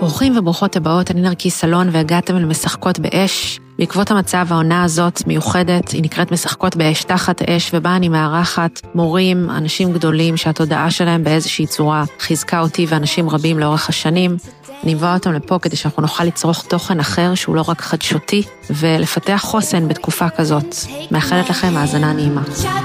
ברוכים וברוכות הבאות, אני נרקיס סלון והגעתם אל משחקות באש. בעקבות המצב העונה הזאת מיוחדת, היא נקראת משחקות באש תחת אש, ובה אני מארחת מורים, אנשים גדולים שהתודעה שלהם באיזושהי צורה חיזקה אותי ואנשים רבים לאורך השנים. אני מבוא אותם לפה כדי שאנחנו נוכל לצרוך תוכן אחר שהוא לא רק חדשותי, ולפתח חוסן בתקופה כזאת. מאחלת לכם האזנה נעימה.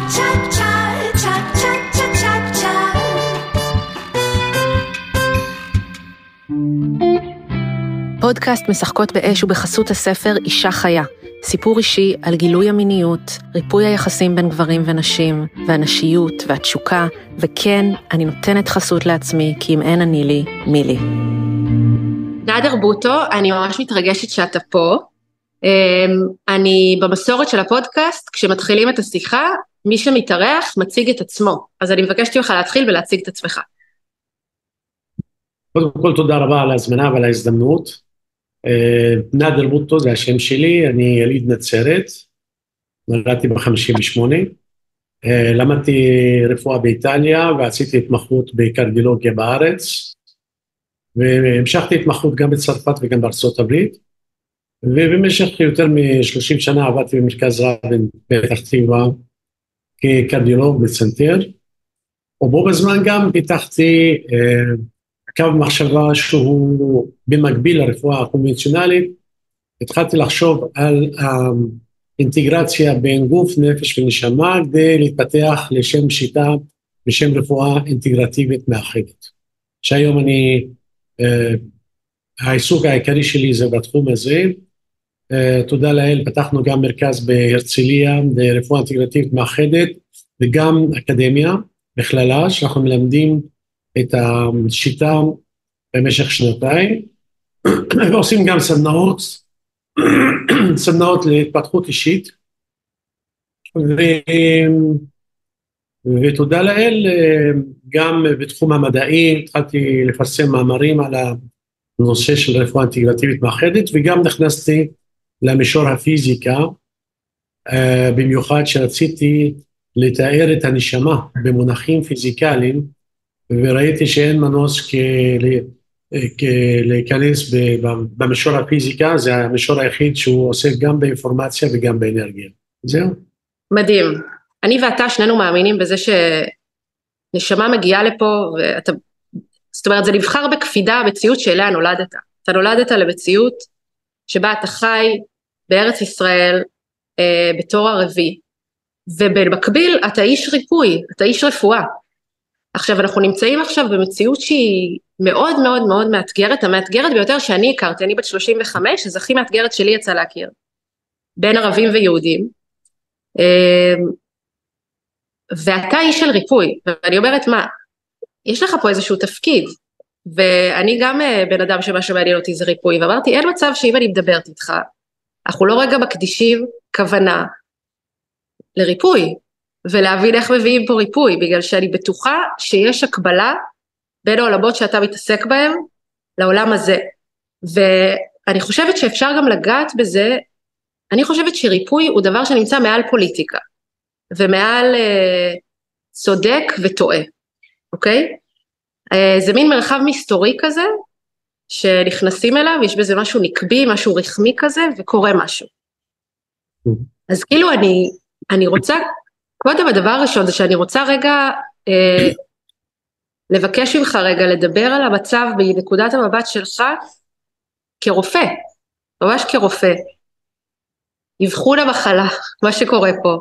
פודקאסט משחקות באש ובחסות הספר אישה חיה, סיפור אישי על גילוי המיניות, ריפוי היחסים בין גברים ונשים, והנשיות והתשוקה, וכן, אני נותנת חסות לעצמי, כי אם אין אני לי, מי לי. נאדר בוטו, אני ממש מתרגשת שאתה פה. אני במסורת של הפודקאסט, כשמתחילים את השיחה, מי שמתארח מציג את עצמו. אז אני מבקשת ממך להתחיל ולהציג את עצמך. קודם כל תודה רבה על ההזמנה ועל ההזדמנות. נאדר בוטו זה השם שלי, אני יליד נצרת, נולדתי ב-58, למדתי רפואה באיטליה ועשיתי התמחות בקרדיולוגיה בארץ, והמשכתי התמחות גם בצרפת וגם בארצות הברית, ובמשך יותר מ-30 שנה עבדתי במרכז רבין בפתח תקווה כקרדיולוג בצנתר, ובו בזמן גם פיתחתי קו מחשבה שהוא במקביל לרפואה הקונבנציונלית. התחלתי לחשוב על האינטגרציה בין גוף, נפש ונשמה, כדי להתפתח לשם שיטה בשם רפואה אינטגרטיבית מאחדת. שהיום העיסוק העיקרי שלי זה בתחום הזה. תודה לאל, פתחנו גם מרכז בהרצליה לרפואה אינטגרטיבית מאחדת, וגם אקדמיה בכללה, שאנחנו מלמדים את השיטה במשך שנתיים, ועושים גם סדנאות להתפתחות אישית, ותודה לאל, גם בתחום המדעי, התחלתי לפרסם מאמרים על הנושא של רפואה אינטגרטיבית מאחדת, וגם נכנסתי למישור הפיזיקה, במיוחד שרציתי לתאר את הנשמה במונחים פיזיקליים, וראיתי שאין מנוס להיכנס במישור הפיזיקה, זה המשור היחיד שהוא עוסק גם באינפורמציה וגם באנרגיה. זהו. מדהים. אני ואתה שנינו מאמינים בזה שנשמה מגיעה לפה, זאת אומרת, זה נבחר בקפידה המציאות שאליה נולדת. אתה נולדת למציאות שבה אתה חי בארץ ישראל בתור ערבי, ובמקביל אתה איש ריפוי, אתה איש רפואה. עכשיו, אנחנו נמצאים עכשיו במציאות שהיא מאוד מאוד מאוד מאתגרת, המאתגרת ביותר שאני הכרתי, אני בת 35, אז הכי מאתגרת שלי יצא להכיר, בין ערבים ויהודים, ואתה איש של ריפוי, ואני אומרת מה, יש לך פה איזשהו תפקיד, ואני גם בן אדם שמה שמעניין אותי זה ריפוי, ואמרתי, אין מצב שאם אני מדברת איתך, אנחנו לא רגע מקדישים כוונה לריפוי, ולהבין איך מביאים פה ריפוי, בגלל שאני בטוחה שיש הקבלה בין העולמות שאתה מתעסק בהם לעולם הזה. ואני חושבת שאפשר גם לגעת בזה, אני חושבת שריפוי הוא דבר שנמצא מעל פוליטיקה, ומעל צודק וטועה, אוקיי? זה מין מרחב מסתורי כזה, שנכנסים אליו, יש בזה משהו נקבי, משהו רחמי כזה, וקורה משהו. אז כאילו אני רוצה, קודם הדבר הראשון זה שאני רוצה רגע לבקש ממך רגע לדבר על המצב בנקודת המבט שלך כרופא, ממש כרופא, אבחון המחלה, מה שקורה פה,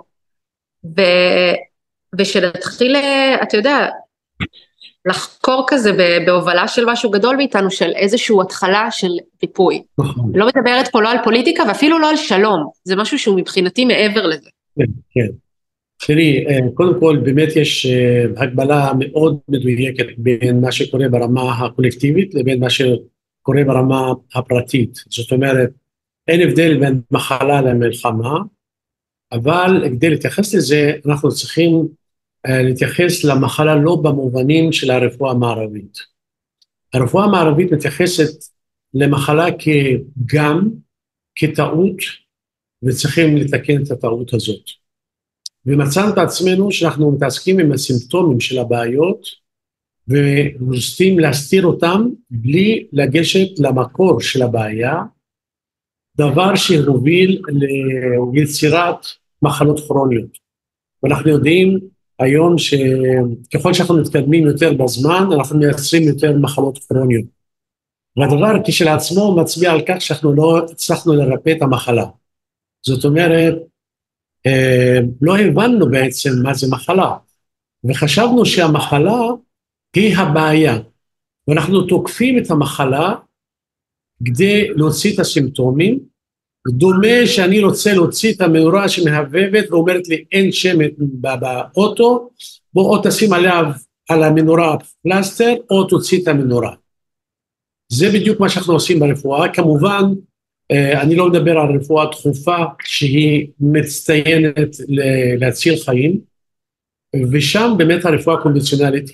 ושנתחיל, אתה יודע, לחקור כזה בהובלה של משהו גדול מאיתנו, של איזושהי התחלה של ריפוי. לא מדברת פה לא על פוליטיקה ואפילו לא על שלום, זה משהו שהוא מבחינתי מעבר לזה. כן, כן. תראי, קודם כל באמת יש הגבלה מאוד מדויקת בין מה שקורה ברמה הקולקטיבית לבין מה שקורה ברמה הפרטית. זאת אומרת, אין הבדל בין מחלה למלחמה, אבל כדי להתייחס לזה אנחנו צריכים להתייחס למחלה לא במובנים של הרפואה המערבית. הרפואה המערבית מתייחסת למחלה כגם, כטעות, וצריכים לתקן את הטעות הזאת. ומצאנו את עצמנו שאנחנו מתעסקים עם הסימפטומים של הבעיות, ורוצים להסתיר אותם בלי לגשת למקור של הבעיה, דבר שהוביל ליצירת מחלות כרוניות. ואנחנו יודעים היום שככל שאנחנו מתקדמים יותר בזמן, אנחנו מייצרים יותר מחלות כרוניות. והדבר כשלעצמו מצביע על כך שאנחנו לא הצלחנו לרפא את המחלה. זאת אומרת, לא הבנו בעצם מה זה מחלה, וחשבנו שהמחלה היא הבעיה, ואנחנו תוקפים את המחלה כדי להוציא את הסימפטומים. דומה שאני רוצה להוציא את המנורה שמהבבת ואומרת לי אין שמן באוטו, בוא או תשים עליו על המנורה פלסטר או תוציא את המנורה. זה בדיוק מה שאנחנו עושים ברפואה. כמובן אני לא מדבר על רפואה דחופה שהיא מצטיינת להציל חיים, ושם באמת הרפואה הקונבנציונלית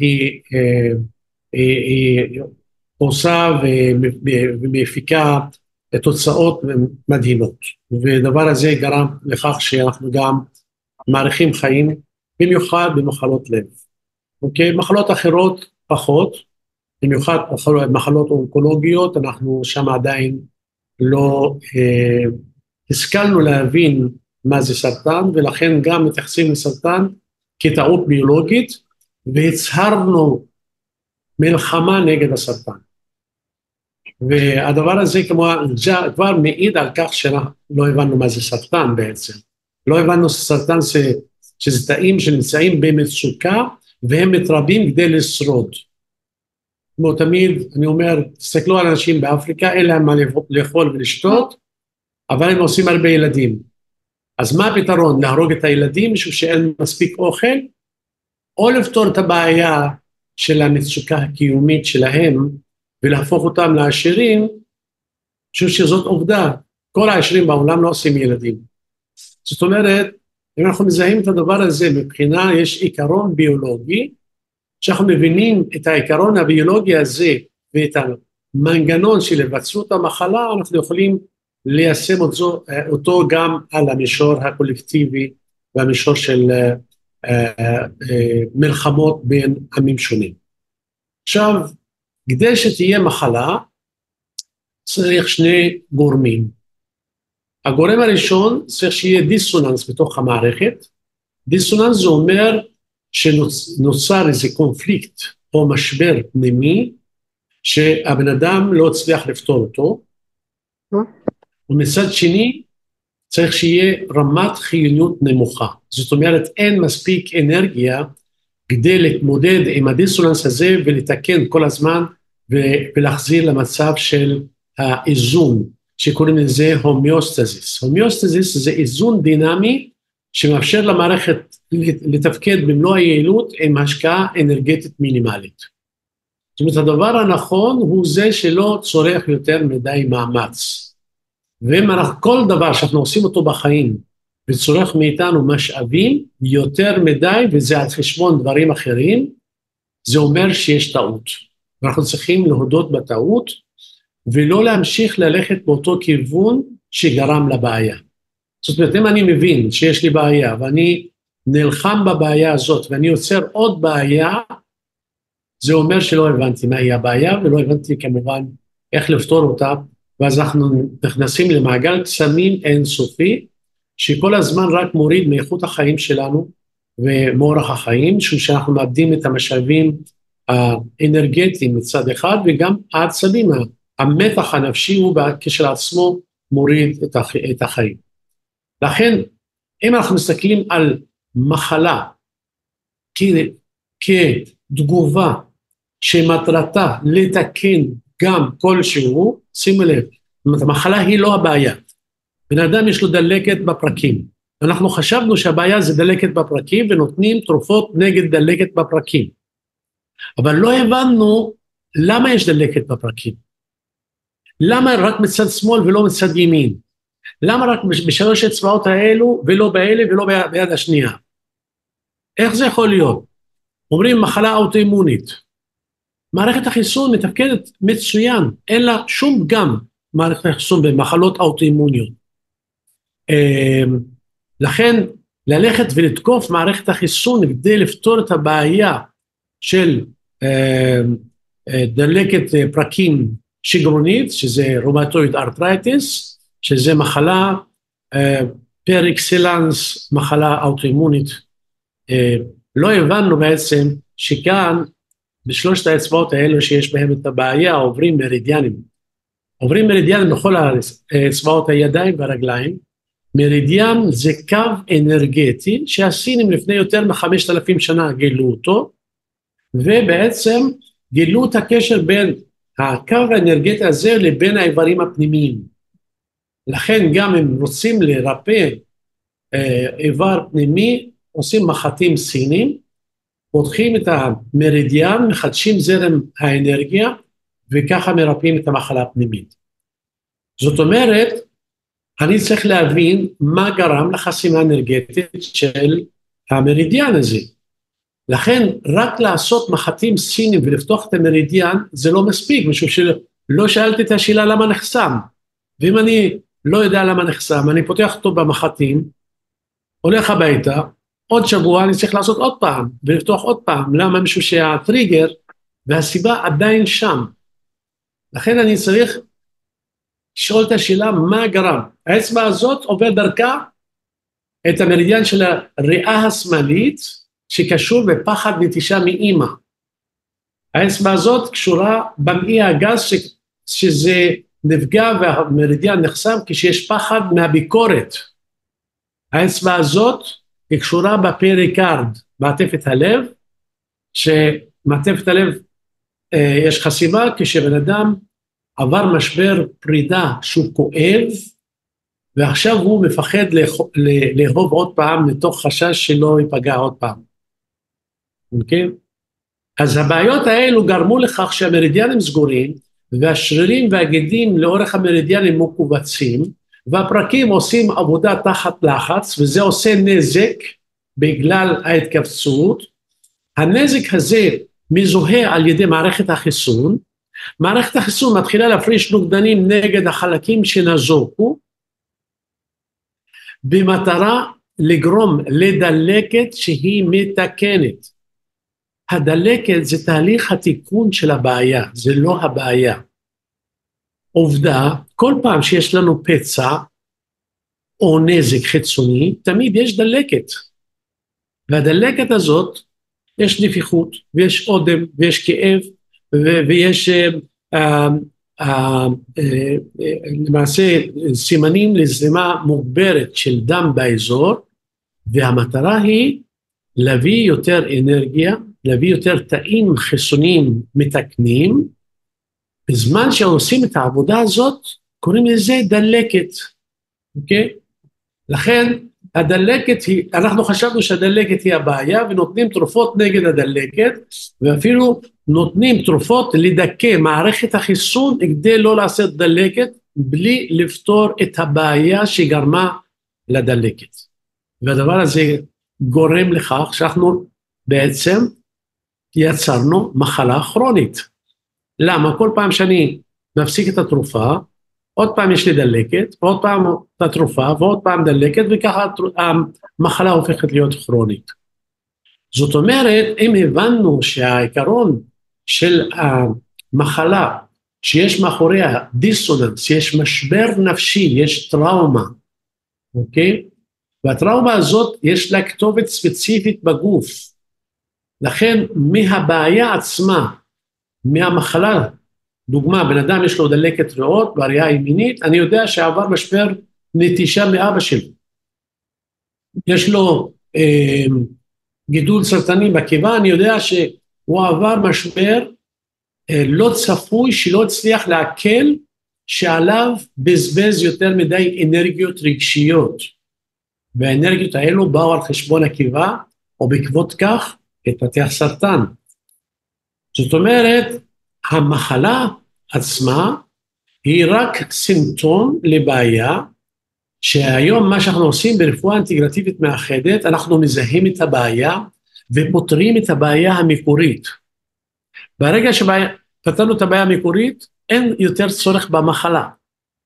היא עושה ומפיקה תוצאות מדהימות, ודבר הזה גרם לכך שאנחנו גם מעריכים חיים, במיוחד במחלות לב. אוקיי? מחלות אחרות פחות, במיוחד מחלות אונקולוגיות, אנחנו שם עדיין לא השכלנו להבין מה זה סרטן, ולכן גם מתייחסים לסרטן כטעות ביולוגית, והצהרנו מלחמה נגד הסרטן. והדבר הזה כבר מעיד על כך שלא הבנו מה זה סרטן בעצם. לא הבנו שסרטן שזה תאים שנמצאים במצוקה, והם מתרבים כדי לשרוד. כמו תמיד, אני אומר, תסתכלו על אנשים באפריקה, אין להם מה לאכול ולשתות, אבל הם עושים הרבה ילדים. אז מה הפתרון? להרוג את הילדים משום שאין מספיק אוכל, או לפתור את הבעיה של המצוקה הקיומית שלהם, ולהפוך אותם לעשירים, משום שזאת עובדה. כל העשירים בעולם לא עושים ילדים. זאת אומרת, אם אנחנו מזהים את הדבר הזה, מבחינה יש עיקרון ביולוגי, שאנחנו מבינים את העיקרון הביולוגי הזה, ואת המנגנון של היווצרות המחלה, אנחנו יכולים ליישם אותו גם על המישור הקולקטיבי, והמישור של מלחמות בין עמים שונים. עכשיו, כדי שתהיה מחלה, צריך שני גורמים. הגורם הראשון צריך שיהיה דיסוננס בתוך המערכת. דיסוננס זה אומר שנוצר איזה קונפליקט או משבר פנימי, שהבן אדם לא הצליח לפתור אותו. ומצד שני, צריך שיהיה רמת חיוניות נמוכה. זאת אומרת, אין מספיק אנרגיה כדי להתמודד עם הדיסוננס הזה ולתקן כל הזמן ולהחזיר למצב של האיזון, שקוראים לזה הומיוסטזיס. הומיוסטזיס זה איזון דינמי שמאפשר למערכת לתפקד במלוא היעילות עם השקעה אנרגטית מינימלית. זאת אומרת, הדבר הנכון הוא זה שלא צורך יותר מדי מאמץ. ואם כל דבר שאנחנו עושים אותו בחיים וצורך מאיתנו משאבים יותר מדי, וזה על חשבון דברים אחרים, זה אומר שיש טעות. ואנחנו צריכים להודות בטעות, ולא להמשיך ללכת באותו כיוון שגרם לבעיה. זאת אומרת, אם אני מבין שיש לי בעיה, ואני נלחם בבעיה הזאת, ואני יוצר עוד בעיה, זה אומר שלא הבנתי מהי הבעיה, ולא הבנתי כמובן איך לפתור אותה, ואז אנחנו נכנסים למעגל קסמים אינסופי, שכל הזמן רק מוריד מאיכות החיים שלנו, ומאורח החיים, שאנחנו מאבדים את המשאבים האנרגטיים מצד אחד, וגם העצבים, המתח הנפשי הוא כשלעצמו מוריד את החיים. לכן, אם אנחנו מסתכלים על מחלה כתגובה שמטרתה לתקן גם כלשהו, שימו לב, המחלה היא לא הבעיה. בן אדם יש לו דלקת בפרקים. אנחנו חשבנו שהבעיה זה דלקת בפרקים, ונותנים תרופות נגד דלקת בפרקים. אבל לא הבנו למה יש דלקת בפרקים. למה רק מצד שמאל ולא מצד ימין? למה רק בשלוש אצבעות האלו ולא באלה ולא ביד השנייה? איך זה יכול להיות? אומרים מחלה אוטואימונית. מערכת החיסון מתפקדת מצוין, אין לה שום פגם מערכת החיסון במחלות אוטואימוניות. לכן ללכת ולתקוף מערכת החיסון כדי לפתור את הבעיה של דלקת פרקים שגרונית, שזה רומטויד ארטרייטיס, שזה מחלה פר אקסלנס, מחלה אוטואימונית. לא הבנו בעצם שכאן, בשלושת האצבעות האלו שיש בהם את הבעיה, עוברים מרידיאנים. עוברים מרידיאנים בכל האצבעות הידיים והרגליים. מרידיאן זה קו אנרגטי שהסינים לפני יותר מ-5,000 שנה גילו אותו, ובעצם גילו את הקשר בין הקו האנרגטי הזה לבין האיברים הפנימיים. לכן גם אם רוצים לרפא איבר פנימי, עושים מחטים סינים, פותחים את המרידיאן, מחדשים זרם האנרגיה, וככה מרפאים את המחלה הפנימית. זאת אומרת, אני צריך להבין מה גרם לחסימה האנרגטית של המרידיאן הזה. לכן רק לעשות מחטים סינים ולפתוח את המרידיאן זה לא מספיק, משום שלא שאלתי את השאלה למה נחסם. ואם אני לא יודע למה נחסם, אני פותח אותו במחטים, הולך הביתה, עוד שבוע אני צריך לעשות עוד פעם ולפתוח עוד פעם. למה? משום שהטריגר והסיבה עדיין שם. לכן אני צריך לשאול את השאלה מה גרם. האצבע הזאת עובר דרכה את המרידיאן של הריאה השמאלית שקשור בפחד נטישה מאמא. האצבע הזאת קשורה במעי הגס שזה נפגע והמרידיאן נחסם כשיש פחד מהביקורת. האצבע הזאת היא קשורה בפריקארד, מעטפת הלב, שמעטפת הלב יש חסימה כשבן אדם עבר משבר פרידה שהוא כואב, ועכשיו הוא מפחד לאהוב עוד פעם מתוך חשש שלא ייפגע עוד פעם. אוקיי? אז הבעיות האלו גרמו לכך שהמרידיאנים סגורים, והשרירים והגדים לאורך המרידיאנים מוקובצים, והפרקים עושים עבודה תחת לחץ, וזה עושה נזק בגלל ההתכווצות. הנזק הזה מזוהה על ידי מערכת החיסון, מערכת החיסון מתחילה להפריש נוגדנים נגד החלקים שנזוקו, במטרה לגרום לדלקת שהיא מתקנת. הדלקת זה תהליך התיקון של הבעיה, זה לא הבעיה. עובדה, כל פעם שיש לנו פצע או נזק חיצוני, תמיד יש דלקת. והדלקת הזאת, יש נפיחות, ויש עודם, ויש כאב, ויש למעשה סימנים לזרימה מוגברת של דם באזור, והמטרה היא להביא יותר אנרגיה, להביא יותר תאים חיסוניים מתקנים. בזמן שעושים את העבודה הזאת, קוראים לזה דלקת. אוקיי? לכן הדלקת היא, אנחנו חשבנו שהדלקת היא הבעיה, ונותנים תרופות נגד הדלקת, ואפילו נותנים תרופות לדכא מערכת החיסון, כדי לא לעשות דלקת, בלי לפתור את הבעיה שגרמה לדלקת. והדבר הזה גורם לכך שאנחנו בעצם יצרנו מחלה כרונית. למה? כל פעם שאני מפסיק את התרופה, עוד פעם יש לי דלקת, ועוד פעם את התרופה, ועוד פעם דלקת, וככה המחלה הופכת להיות כרונית. זאת אומרת, אם הבנו שהעיקרון של המחלה, שיש מאחוריה דיסוננס, יש משבר נפשי, יש טראומה, אוקיי? והטראומה הזאת יש לה כתובת ספציפית בגוף. לכן מהבעיה עצמה, מהמחלה, דוגמה, בן אדם יש לו דלקת ריאות, בריאה ימינית, אני יודע שעבר משבר נטישה מאבא שלו. יש לו גידול סרטני בקיבה, אני יודע שהוא עבר משבר לא צפוי, שלא הצליח להקל, שעליו בזבז יותר מדי אנרגיות רגשיות. והאנרגיות האלו באו על חשבון הקיבה, או בעקבות כך התפתח סרטן. זאת אומרת, המחלה עצמה היא רק סימפטום לבעיה, שהיום מה שאנחנו עושים ברפואה אינטגרטיבית מאחדת, אנחנו מזהים את הבעיה ופותרים את הבעיה המקורית. ברגע שפתרנו את הבעיה המקורית, אין יותר צורך במחלה.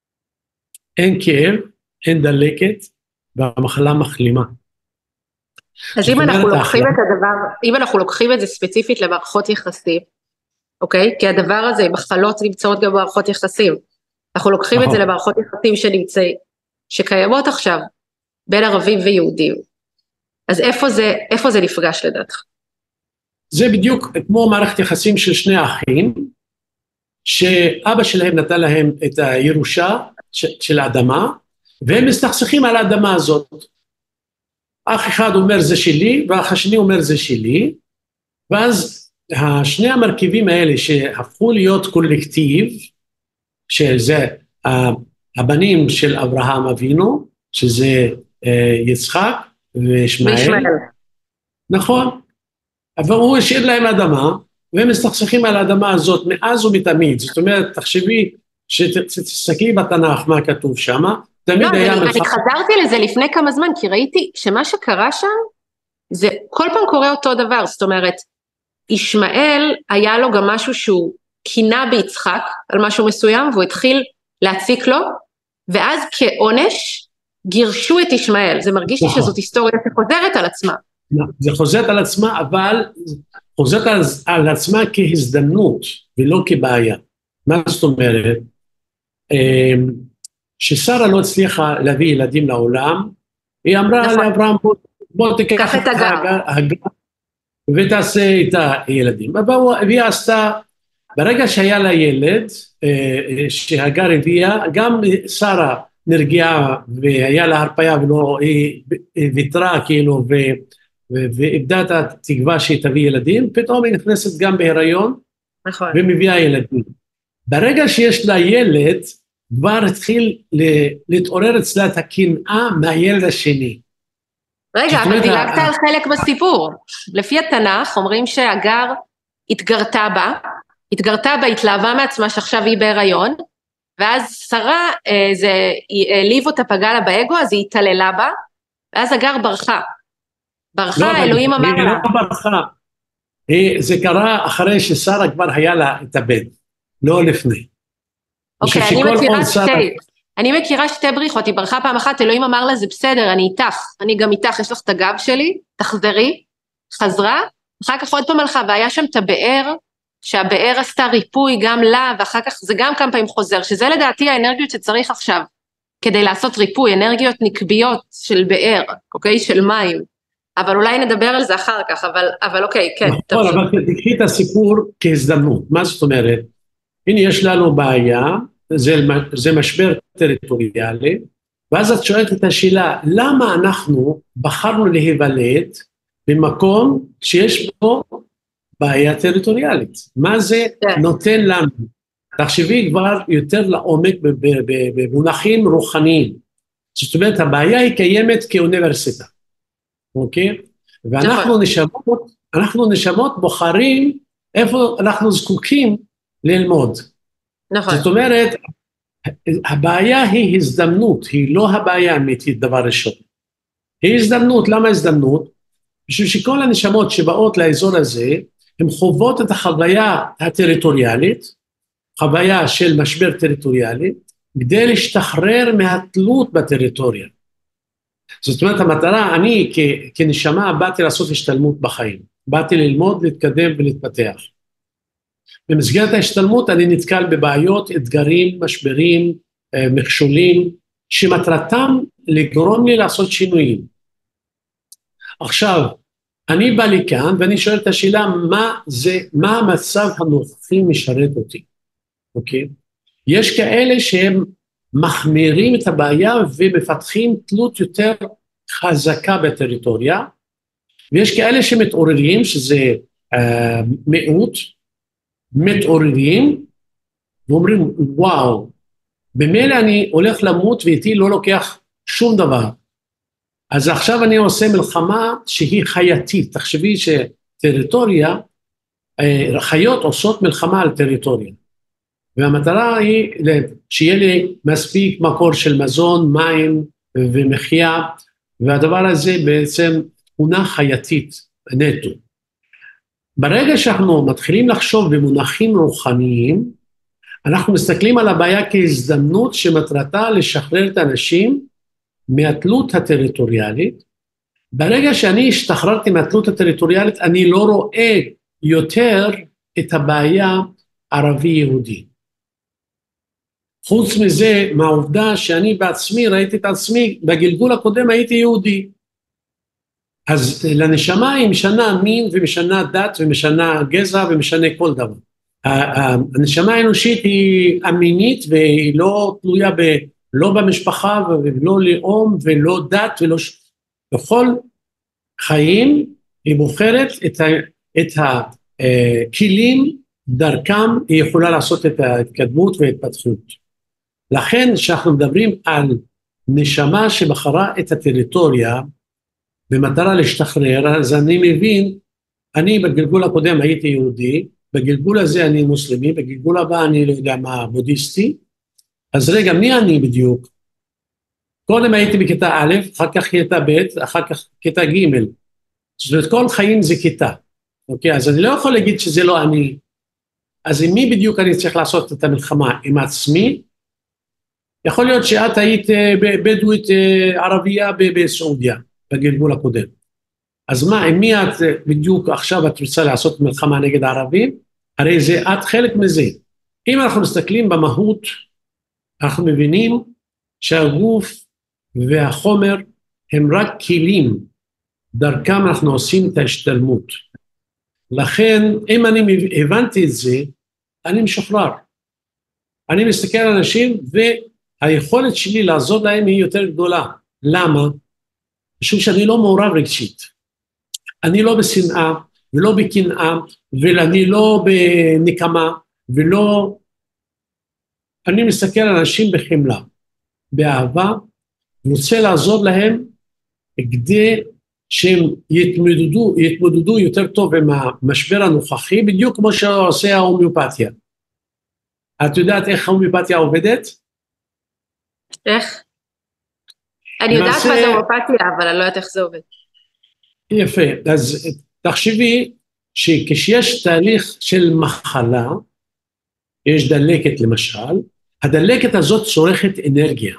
אין כאב, אין דלקת, והמחלה מחלימה. אז אם אנחנו לוקחים את הדבר, אם אנחנו לוקחים את זה ספציפית למערכות יחסים, אוקיי? כי הדבר הזה, מחלות נמצאות גם במערכות יחסים, אנחנו לוקחים את זה למערכות יחסים שקיימות עכשיו, בין ערבים ויהודים, אז איפה זה נפגש לדעתך? זה בדיוק כמו מערכת יחסים של שני אחים, שאבא שלהם נתן להם את הירושה של האדמה, והם מסתכסכים על האדמה הזאת. אח אחד אומר זה שלי, ואח השני אומר זה שלי, ואז השני המרכיבים האלה שהפכו להיות קולקטיב, שזה הבנים של אברהם אבינו, שזה יצחק וישמעאל, נכון, אבל הוא השאיר להם אדמה, והם מסתכסכים על האדמה הזאת מאז ומתמיד. זאת אומרת, תחשבי שתסתכלי בתנ"ך מה כתוב שם, תמיד היה אני חזרתי לזה לפני כמה זמן, כי ראיתי שמה שקרה שם, זה כל פעם קורה אותו דבר. זאת אומרת, ישמעאל היה לו גם משהו שהוא קינה ביצחק על משהו מסוים, והוא התחיל להציק לו, ואז כעונש גירשו את ישמעאל. זה מרגיש לי שזאת היסטוריה שחוזרת על עצמה. זה חוזרת על עצמה, אבל חוזרת על עצמה כהזדמנות ולא כבעיה. מה זאת אומרת? ששרה לא הצליחה להביא ילדים לעולם, היא אמרה לאברהם, בוא תיקח את הגר ותעשה איתה ילדים. והיא עשתה, ברגע שהיה לה ילד, שהגר הביאה, גם שרה נרגיעה והיה לה הרפאיה, היא ויתרה כאילו, ואיבדה את התקווה שהיא תביא ילדים, פתאום היא נכנסת גם בהיריון, נכון. ומביאה ילדים. ברגע שיש לה ילד, כבר התחיל להתעורר אצלה את הקנאה מהילד השני. רגע, אבל דילגת על חלק בסיפור. לפי התנ"ך אומרים שהגר התגרתה בה, התלהבה מעצמה שעכשיו היא בהיריון, ואז שרה, היא העליב אותה, פגעה לה באגו, אז היא התעללה בה, ואז הגר ברחה. אלוהים אמר לה. היא לא ברחה. זה קרה אחרי ששרה כבר היה לה את הבן, לא לפני. אוקיי, אני מכירה שתי בריחות, היא ברחה פעם אחת, אלוהים אמר לה, זה בסדר, אני איתך, אני גם איתך, יש לך את הגב שלי, תחזרי, חזרה, אחר כך עוד פעם הלכה, והיה שם את הבאר, שהבאר עשתה ריפוי גם לה, ואחר כך זה גם כמה פעמים חוזר, שזה לדעתי האנרגיות שצריך עכשיו, כדי לעשות ריפוי, אנרגיות נקביות של באר, אוקיי, של מים, אבל אולי נדבר על זה אחר כך, אבל אוקיי, כן. נכון, אבל תקחי את הסיפור כהזדמנות, מה זאת אומרת? הנה יש לנו בעיה, זה משבר טריטוריאלי, ואז את שואלת את השאלה, למה אנחנו בחרנו להיוולד במקום שיש פה בעיה טריטוריאלית? מה זה נותן לנו? תחשבי כבר יותר לעומק במונחים רוחניים. זאת אומרת, הבעיה היא קיימת כאוניברסיטה, אוקיי? ואנחנו נשמות בוחרים איפה אנחנו זקוקים ללמוד. נכון. זאת אומרת, הבעיה היא הזדמנות, היא לא הבעיה האמיתית דבר ראשון. היא הזדמנות, למה הזדמנות? בשביל שכל הנשמות שבאות לאזור הזה, הן חוות את החוויה הטריטוריאלית, חוויה של משבר טריטוריאלי, כדי להשתחרר מהתלות בטריטוריה. זאת אומרת, המטרה, אני כנשמה באתי לעשות השתלמות בחיים, באתי ללמוד, להתקדם ולהתפתח. במסגרת ההשתלמות אני נתקל בבעיות, אתגרים, משברים, מכשולים, שמטרתם לגרום לי לעשות שינויים. עכשיו, אני בא לי כאן ואני שואל את השאלה, מה המצב הנוכחי משרת אותי? אוקיי? יש כאלה שהם מחמירים את הבעיה ומפתחים תלות יותר חזקה בטריטוריה, ויש כאלה שמתעוררים, שזה מיעוט, מתעוררים ואומרים, וואו, במילא אני הולך למות ואיתי לא לוקח שום דבר. אז עכשיו אני עושה מלחמה שהיא חייתית. תחשבי שטריטוריה, חיות עושות מלחמה על טריטוריה. והמטרה היא שיהיה לי מספיק מקור של מזון, מים ומחיה, והדבר הזה בעצם תכונה חייתית נטו. ברגע שאנחנו מתחילים לחשוב במונחים רוחניים, אנחנו מסתכלים על הבעיה כהזדמנות שמטרתה לשחרר את האנשים מהתלות הטריטוריאלית, ברגע שאני השתחררתי מהתלות הטריטוריאלית, אני לא רואה יותר את הבעיה ערבי-יהודי. חוץ מזה, מהעובדה שאני בעצמי ראיתי את עצמי, בגלגול הקודם הייתי יהודי. אז לנשמה היא משנה מין ומשנה דת ומשנה גזע ומשנה כל דבר. הנשמה האנושית היא אמינית והיא לא תלויה לא במשפחה ולא לאום ולא דת ולא בכל חיים היא בוחרת את הכלים דרכם היא יכולה לעשות את ההתקדמות וההתפתחות. לכן כשאנחנו מדברים על נשמה שבחרה את הטריטוריה במטרה להשתחרר, אז אני מבין, אני בגלגול הקודם הייתי יהודי, בגלגול הזה אני מוסלמי, בגלגול הבא אני לא יודע מה, בודהיסטי, אז רגע, מי אני בדיוק? קודם הייתי בכיתה א', אחר כך כיתה ב', אחר כך כיתה ג', זאת אומרת, כל חיים זה כיתה, אוקיי? אז אני לא יכול להגיד שזה לא אני, אז עם מי בדיוק אני צריך לעשות את המלחמה? עם עצמי? יכול להיות שאת היית בדואית ערבייה בסעודיה, בגלגול הקודם. אז מה, עם מי את בדיוק עכשיו את רוצה לעשות מלחמה נגד הערבים? הרי זה את חלק מזה. אם אנחנו מסתכלים במהות, אנחנו מבינים שהגוף והחומר הם רק כלים, דרכם אנחנו עושים את ההשתלמות. לכן, אם אני הבנתי את זה, אני משוחרר. אני מסתכל על אנשים והיכולת שלי לעזור להם היא יותר גדולה. למה? משום שאני לא מעורב רגשית. אני לא בשנאה ולא בקנאה ואני לא בנקמה ולא... אני מסתכל על אנשים בחמלה, באהבה, רוצה לעזור להם כדי שהם יתמודדו יותר טוב עם המשבר הנוכחי, בדיוק כמו שעושה ההומיאופתיה. את יודעת איך ההומיאופתיה עובדת? איך? אני יודעת מה זה הומיאופתיה, אבל אני לא יודעת איך זה עובד. יפה, אז תחשבי שכשיש תהליך של מחלה, יש דלקת למשל, הדלקת הזאת צורכת אנרגיה,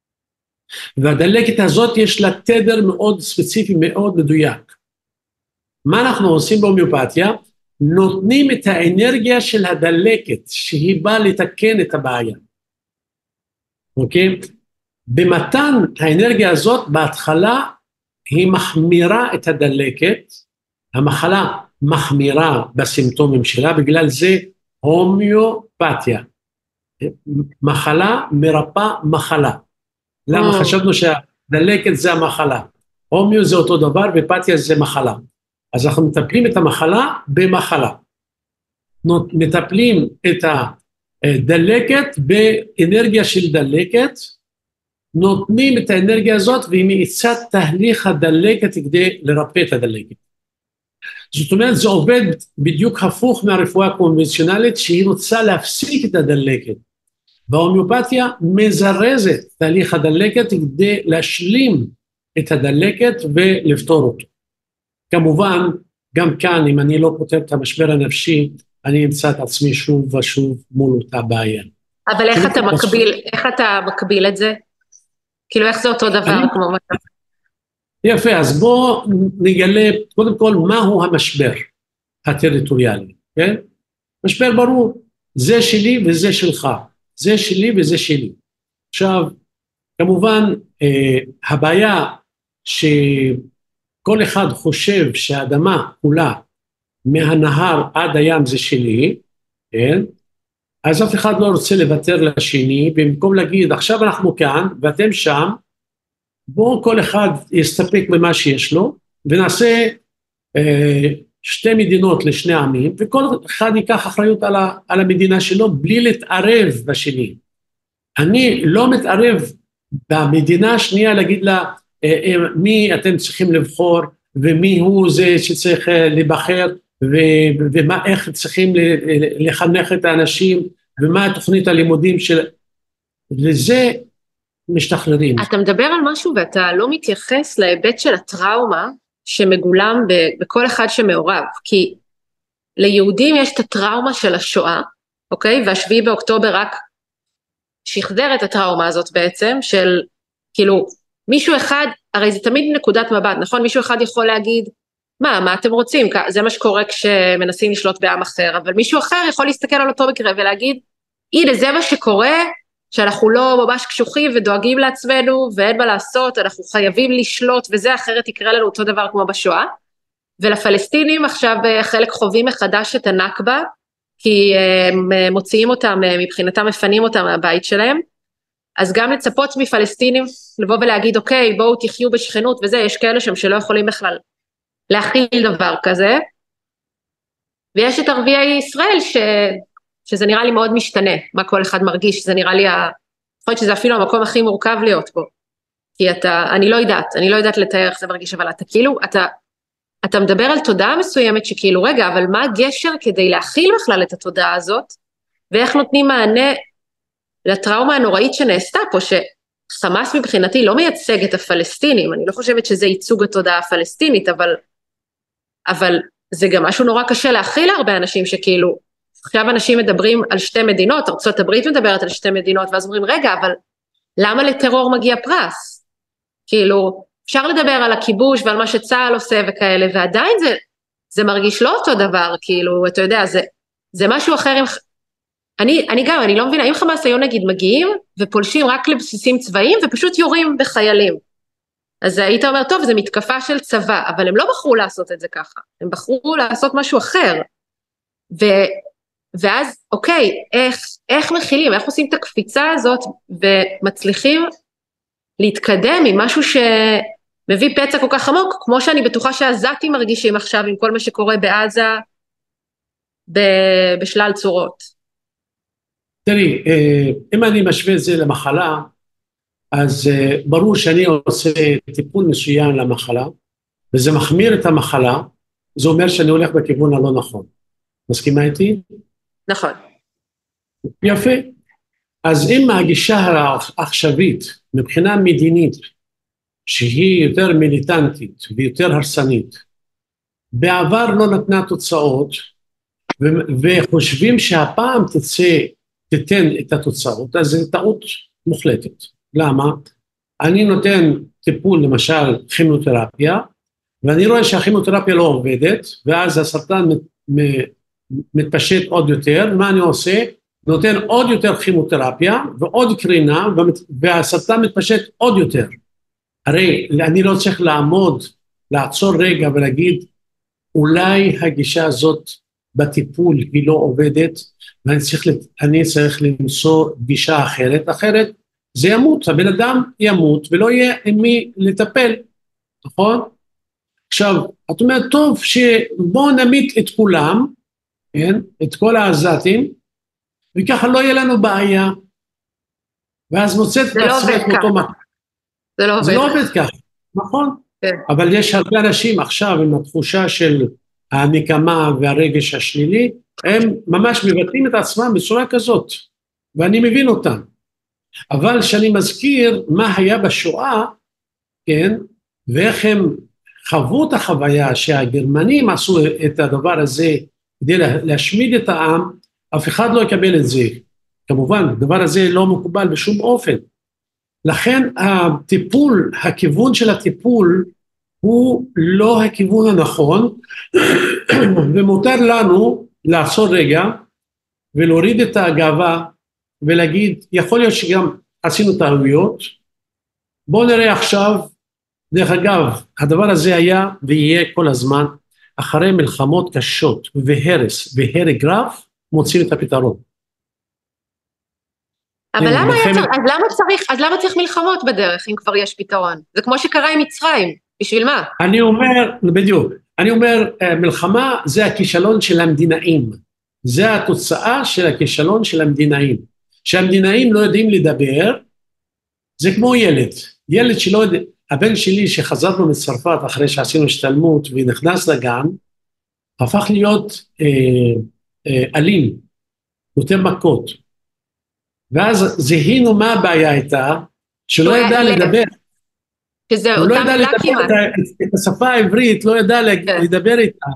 והדלקת הזאת יש לה תדר מאוד ספציפי, מאוד מדויק. מה אנחנו עושים בהומיאופתיה? נותנים את האנרגיה של הדלקת, שהיא באה לתקן את הבעיה. אוקיי? במתן האנרגיה הזאת, בהתחלה, היא מחמירה את הדלקת, המחלה מחמירה בסימפטומים שלה, בגלל זה הומיאופתיה. מחלה מרפא מחלה. למה חשבנו שהדלקת זה המחלה? הומיו זה אותו דבר ופתיה זה מחלה. אז אנחנו מטפלים את המחלה במחלה. מטפלים את הדלקת באנרגיה של דלקת, נותנים את האנרגיה הזאת והיא מאיצת תהליך הדלקת כדי לרפא את הדלקת. זאת אומרת, זה עובד בדיוק הפוך מהרפואה הקונבנציונלית שהיא רוצה להפסיק את הדלקת. וההומיאופתיה מזרזת תהליך הדלקת כדי להשלים את הדלקת ולפתור אותו. כמובן, גם כאן, אם אני לא פותר את המשבר הנפשי, אני אמצא את עצמי שוב ושוב מול אותה בעיה. אבל איך אתה מקביל את זה? כאילו איך זה אותו דבר? יפה, אז בואו נגלה קודם כל מהו המשבר הטריטוריאלי, כן? משבר ברור, זה שלי וזה שלך, זה שלי וזה שלי. עכשיו, כמובן, הבעיה שכל אחד חושב שהאדמה כולה מהנהר עד הים זה שלי, כן? אז אף אחד לא רוצה לוותר לשני, במקום להגיד, עכשיו אנחנו כאן ואתם שם, בואו כל אחד יסתפק במה שיש לו, ונעשה שתי מדינות לשני עמים, וכל אחד ייקח אחריות על המדינה שלו, בלי להתערב בשני. אני לא מתערב במדינה השנייה להגיד לה, מי אתם צריכים לבחור, ומי הוא זה שצריך לבחר, ואיך צריכים לחנך את האנשים, ומה התוכנית הלימודים של... לזה משתחררים. אתה מדבר על משהו ואתה לא מתייחס להיבט של הטראומה שמגולם בכל אחד שמעורב, כי ליהודים יש את הטראומה של השואה, אוקיי? והשביעי באוקטובר רק שחזר את הטראומה הזאת בעצם, של כאילו מישהו אחד, הרי זה תמיד נקודת מבט, נכון? מישהו אחד יכול להגיד, מה אתם רוצים? זה מה שקורה כשמנסים לשלוט בעם אחר, אבל מישהו אחר יכול להסתכל על אותו מקרה ולהגיד, הנה זה מה שקורה, שאנחנו לא ממש קשוחים ודואגים לעצמנו, ואין מה לעשות, אנחנו חייבים לשלוט, וזה אחרת יקרה לנו אותו דבר כמו בשואה, ולפלסטינים עכשיו חלק חווים מחדש את הנכבה, כי הם מוציאים אותם, מבחינתם מפנים אותם מהבית שלהם, אז גם לצפות מפלסטינים לבוא ולהגיד, אוקיי, בואו תחיו בשכנות וזה, יש כאלה שם שלא יכולים בכלל להכיל דבר כזה, ויש את ערביי ישראל שזה נראה לי מאוד משתנה, מה כל אחד מרגיש, זה נראה לי, יכול להיות שזה אפילו המקום הכי מורכב להיות בו, כי אני לא יודעת לתאר איך זה מרגיש, אבל אתה כאילו, אתה מדבר על תודעה מסוימת שכאילו, רגע, אבל מה הגשר כדי להכיל בכלל את התודעה הזאת, ואיך נותנים מענה לטראומה הנוראית שנעשתה פה, שחמאס מבחינתי לא מייצג את הפלסטינים, אני לא חושבת שזה ייצוג התודעה הפלסטינית, אבל זה גם משהו נורא קשה להכיל להרבה אנשים שכאילו, עכשיו אנשים מדברים על שתי מדינות, ארצות הברית מדברת על שתי מדינות, ואז אומרים, רגע, אבל למה לטרור מגיע פרס? כאילו, אפשר לדבר על הכיבוש ועל מה שצה"ל עושה וכאלה, ועדיין זה מרגיש לא אותו דבר, כאילו, אתה יודע, זה משהו אחר. אני לא מבינה, אם חמאס היו נגיד מגיעים ופולשים רק לבסיסים צבאיים ופשוט יורים בחיילים, אז היית אומר, טוב, זה מתקפה של צבא, אבל הם לא בחרו לעשות את זה ככה, הם בחרו לעשות משהו אחר, ואז, אוקיי, איך מכילים, איך עושים את הקפיצה הזאת, ומצליחים להתקדם עם משהו שמביא פצע כל כך עמוק, כמו שאני בטוחה שהעזתים מרגישים עכשיו, עם כל מה שקורה בעזה, בשלל צורות. תראי, אם אני משווה את זה למחלה, אז ברור שאני עושה טיפול מסוים למחלה, וזה מחמיר את המחלה, זה אומר שאני הולך בכיוון הלא נכון. מסכימה איתי? נכון. יפה. אז אם הגישה העכשווית, מבחינה מדינית, שהיא יותר מיליטנטית ויותר הרסנית, בעבר לא נתנה תוצאות, וחושבים שהפעם תיתן את התוצאות, אז זו טעות מוחלטת. למה? אני נותן טיפול, למשל כימותרפיה, ואני רואה שהכימותרפיה לא עובדת, ואז הסרטן מתפשט עוד יותר, ומה אני עושה? נותן עוד יותר כימותרפיה, ועוד קרינה, והסרטן מתפשט עוד יותר. הרי אני לא צריך לעצור רגע ולהגיד, אולי הגישה הזאת בטיפול היא לא עובדת, ואני צריך למצוא גישה אחרת זה ימות, הבן אדם ימות, ולא יהיה עם מי לטפל, נכון? עכשיו, את אומרת, טוב, שבואו נמית את כולם, כן? את כל העזתים, וככה לא יהיה לנו בעיה, ואז מוצאת את עצמך אותו מקום. זה לא עובד ככה, נכון? כן. אבל יש הרבה אנשים עכשיו עם התחושה של הנקמה והרגש השלילי, הם ממש מבטאים את עצמם בצורה כזאת, ואני מבין אותם. אבל שאני מזכיר מה היה בשואה, כן, ואיך הם חוו את החוויה שהגרמנים עשו את הדבר הזה כדי להשמיד את העם, אף אחד לא יקבל את זה. כמובן, הדבר הזה לא מקובל בשום אופן. לכן הטיפול, הכיוון של הטיפול, הוא לא הכיוון הנכון, ומותר לנו לעצור רגע, ולהוריד את הגאווה, ולהגיד, יכול להיות שגם עשינו טעויות, בואו נראה עכשיו, דרך אגב, הדבר הזה היה ויהיה כל הזמן, אחרי מלחמות קשות והרס והרג רב, מוצאים את הפתרון. אבל למה צריך מלחמות בדרך, אם כבר יש פתרון? זה כמו שקרה עם מצרים, בשביל מה? אני אומר, מלחמה זה הכישלון של המדינאים, זה התוצאה של הכישלון של המדינאים, שהמדינאים לא יודעים לדבר, זה כמו ילד שלא יודע, הבן שלי שחזרנו מצרפת אחרי שעשינו השתלמות ונכנס לגן, הפך להיות אלים, נותן מכות, ואז זיהינו מה הבעיה הייתה, שלא ידע לדבר, הוא לא ידע לדבר את השפה העברית, לא ידע לדבר איתה,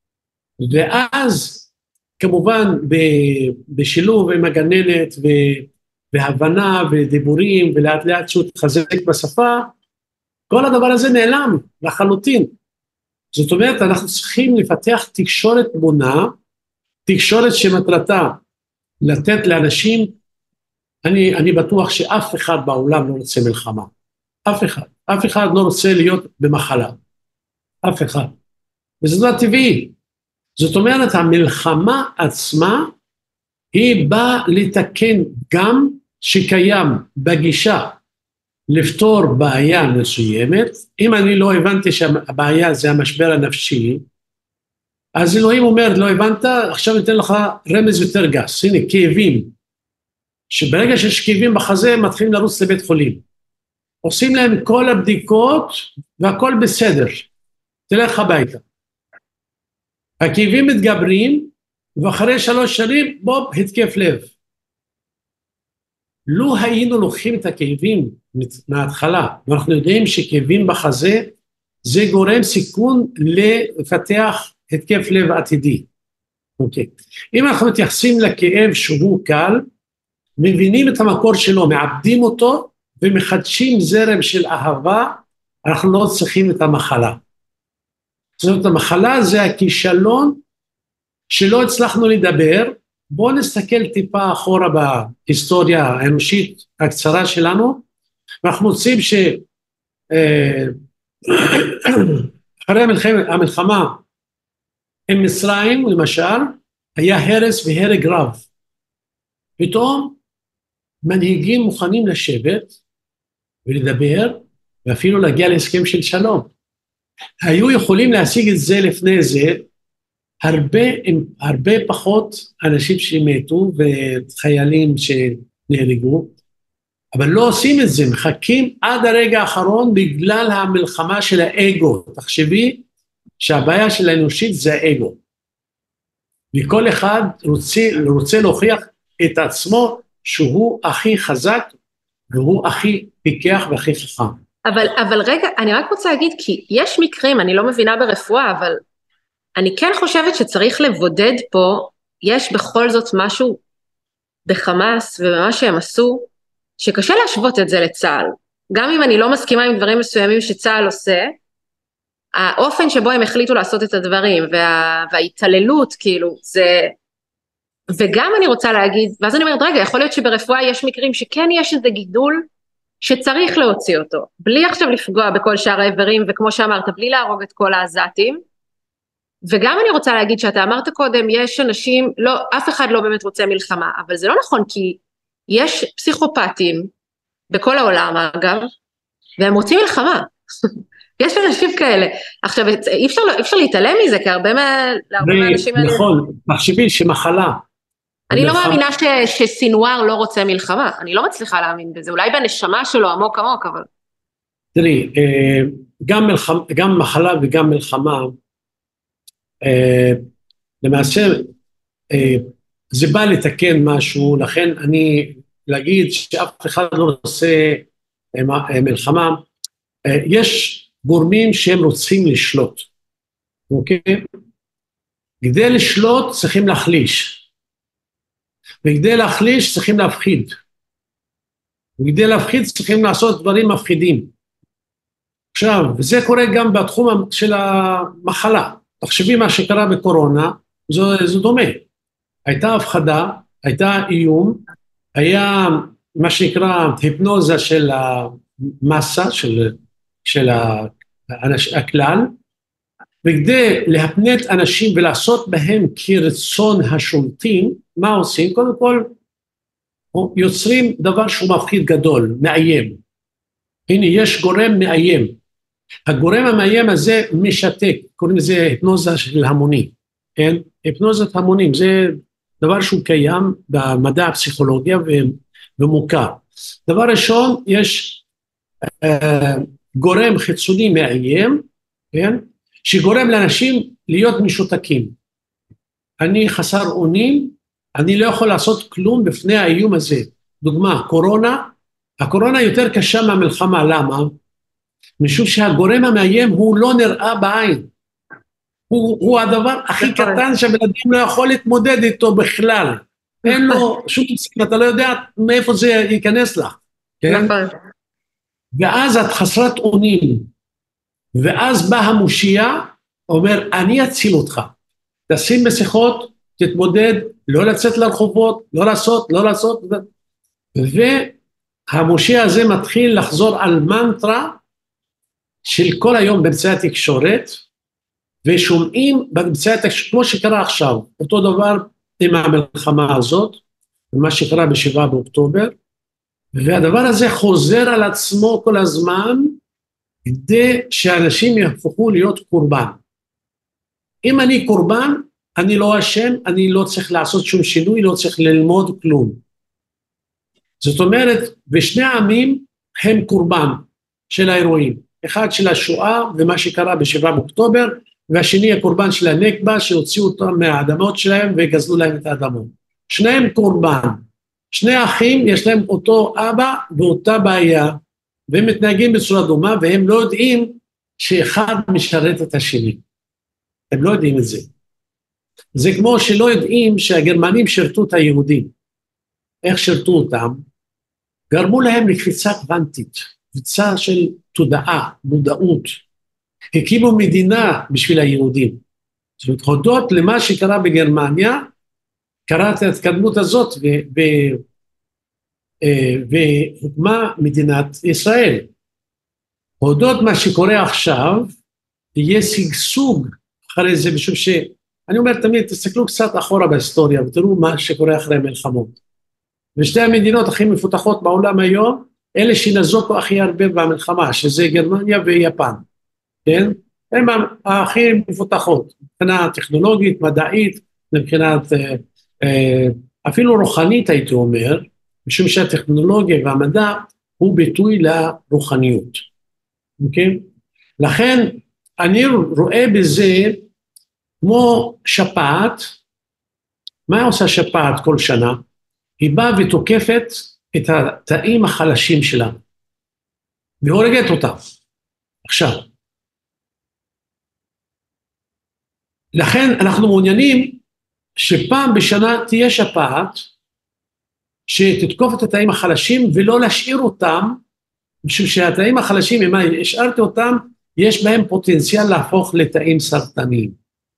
ואז כמובן בשילוב עם הגננת והבנה ודיבורים ולאט לאט שהוא תחזק בשפה, כל הדבר הזה נעלם לחלוטין. זאת אומרת, אנחנו צריכים לפתח תקשורת בונה, תקשורת שמטרתה לתת לאנשים, אני בטוח שאף אחד בעולם לא רוצה מלחמה, אף אחד לא רוצה להיות במחלה, אף אחד, וזה לא טבעי. זאת אומרת, המלחמה עצמה, היא באה לתקן גם שקיים בגישה, לפתור בעיה מסוימת. אם אני לא הבנתי שהבעיה זה המשבר הנפשי, אז אלוהים אומר, לא הבנת, עכשיו ניתן לך רמז יותר גס, הנה כאבים, שברגע שיש כאבים בחזה, מתחילים לרוץ לבית חולים, עושים להם כל הבדיקות, והכל בסדר, תלך הביתה. הכאבים מתגברים, ואחרי 3 שנים, בוב, התקף לב. לא היינו לוקחים את הכאבים מההתחלה, ואנחנו יודעים שכאבים בחזה, זה גורם סיכון לפתח התקף לב עתידי. אוקיי. אם אנחנו מתייחסים לכאב שהוא קל, מבינים את המקור שלו, מעבדים אותו, ומחדשים זרם של אהבה, אנחנו לא צריכים את המחלה. זאת אומרת, המחלה זה הכישלון, שלא הצלחנו לדבר. בואו נסתכל טיפה אחורה בהיסטוריה האנושית הקצרה שלנו, ואנחנו מוצאים שאחרי המלחמה עם מצרים, למשל, היה הרס והרג רב. פתאום מנהיגים מוכנים לשבת ולדבר, ואפילו להגיע להסכם של שלום. היו יכולים להשיג את זה לפני זה, הרבה פחות אנשים שמתו וחיילים שנהרגו, אבל לא עושים את זה, מחכים עד הרגע האחרון בגלל המלחמה של האגו. תחשבי שהבעיה של האנושית זה האגו, וכל אחד רוצה להוכיח את עצמו שהוא הכי חזק, והוא הכי פיקח והכי חכם. אבל רגע, אני רק רוצה להגיד, כי יש מקרים, אני לא מבינה ברפואה, אבל אני כן חושבת שצריך לבודד פה, יש בכל זאת משהו בחמאס ובמה שהם עשו, שקשה להשוות את זה לצה"ל. גם אם אני לא מסכימה עם דברים מסוימים שצה"ל עושה, האופן שבו הם החליטו לעשות את הדברים, וההתעללות, כאילו, זה... וגם אני רוצה להגיד, ואז אני אומרת, רגע, יכול להיות שברפואה יש מקרים שכן יש איזה גידול, שצריך להוציא אותו, בלי עכשיו לפגוע בכל שאר האיברים, וכמו שאמרת, בלי להרוג את כל העזתים. וגם אני רוצה להגיד שאתה אמרת קודם, יש אנשים, לא, אף אחד לא באמת רוצה מלחמה, אבל זה לא נכון, כי יש פסיכופטים, בכל העולם אגב, והם רוצים מלחמה. יש אנשים כאלה. עכשיו, אי אפשר להתעלם מזה, כי הרבה מהאנשים האלה... נכון, תחשבי שמחלה. אני לא מאמינה שסינואר לא רוצה מלחמה, אני לא מצליחה להאמין בזה, אולי בנשמה שלו עמוק עמוק, אבל... תראי, גם מחלה וגם מלחמה, למעשה, זה בא לתקן משהו, לכן אני להגיד שאף אחד לא עושה מלחמה, יש גורמים שהם רוצים לשלוט, אוקיי? כדי לשלוט צריכים להחליש, וכדי להחליש צריכים להפחיד, וכדי להפחיד צריכים לעשות דברים מפחידים. עכשיו, וזה קורה גם בתחום של המחלה, תחשבי מה שקרה בקורונה, זה דומה, הייתה הפחדה, הייתה איום, היה מה שנקרא היפנוזה של המסה, של הכלל, וכדי להפנט אנשים ולעשות בהם כרצון השולטים, מה עושים? קודם כל, יוצרים דבר שהוא מפחיד גדול, מאיים. הנה, יש גורם מאיים. הגורם המאיים הזה משתק, קוראים לזה היפנוזה של המונים. כן? היפנוזת המונים, זה דבר שהוא קיים במדע הפסיכולוגיה ומוכר. דבר ראשון, יש גורם חיצוני מאיים, כן? שגורם לאנשים להיות משותקים. אני חסר אונים, אני לא יכול לעשות כלום בפני האיום הזה. דוגמה, הקורונה יותר קשה מהמלחמה, למה? משום שהגורם המאיים הוא לא נראה בעין. הוא הדבר הכי קטן שהבן אדם לא יכול להתמודד איתו בכלל. אין לו שום סיבה, אתה לא יודע מאיפה זה ייכנס לך. כן? ואז את חסרת אונים, ואז בא המושיע, אומר, אני אציל אותך, תשים מסכות, תתמודד, לא לצאת לרחובות, לא לעשות, והמושיע הזה מתחיל לחזור על מנטרה, של כל היום באמצעי התקשורת, ושומעים באמצעי התקשורת, כמו שקרה עכשיו, אותו דבר עם המלחמה הזאת, ומה שקרה ב7 באוקטובר, והדבר הזה חוזר על עצמו כל הזמן, כדי שאנשים יהפכו להיות קורבן. אם אני קורבן, אני לא אשם, אני לא צריך לעשות שום שינוי, לא צריך ללמוד כלום. זאת אומרת, בשני העמים הם קורבן של האירועים. אחד של השואה ומה שקרה ב7 באוקטובר, והשני הקורבן של הנכבה שהוציאו אותם מהאדמות שלהם וגזלו להם את האדמות. שניהם קורבן. שני אחים יש להם אותו אבא ואותה בעיה, והם מתנהגים בצורה דומה, והם לא יודעים שאחד משרת את השני. הם לא יודעים את זה. זה כמו שלא יודעים שהגרמנים שרתו את היהודים. איך שרתו אותם? גרמו להם לקפיצה קוונטית, קפיצה של תודעה, מודעות. הקימו מדינה בשביל היהודים. זאת אומרת, הודות למה שקרה בגרמניה, קרה את ההתקדמות הזאת והוקמה מדינת ישראל. הודות מה שקורה עכשיו, יהיה שגשוג אחרי זה, משום שאני אומר תמיד, תסתכלו קצת אחורה בהיסטוריה, ותראו מה שקורה אחרי המלחמות. ושתי המדינות הכי מפותחות בעולם היום, אלה שנזוקו הכי הרבה במלחמה, שזה גרמניה ויפן, כן? הן הכי מפותחות, מבחינה טכנולוגית, מדעית, מבחינת אפילו רוחנית הייתי אומר, משום שהטכנולוגיה והמדע הוא ביטוי לרוחניות, אוקיי? לכן אני רואה בזה כמו שפעת. מה עושה שפעת כל שנה? היא באה ותוקפת את התאים החלשים שלה, והורגת אותה. עכשיו, לכן אנחנו מעוניינים שפעם בשנה תהיה שפעת, שתתקוף את התאים החלשים ולא להשאיר אותם, משום שהתאים החלשים, אם השארתי אותם, יש בהם פוטנציאל להפוך לתאים סרטניים.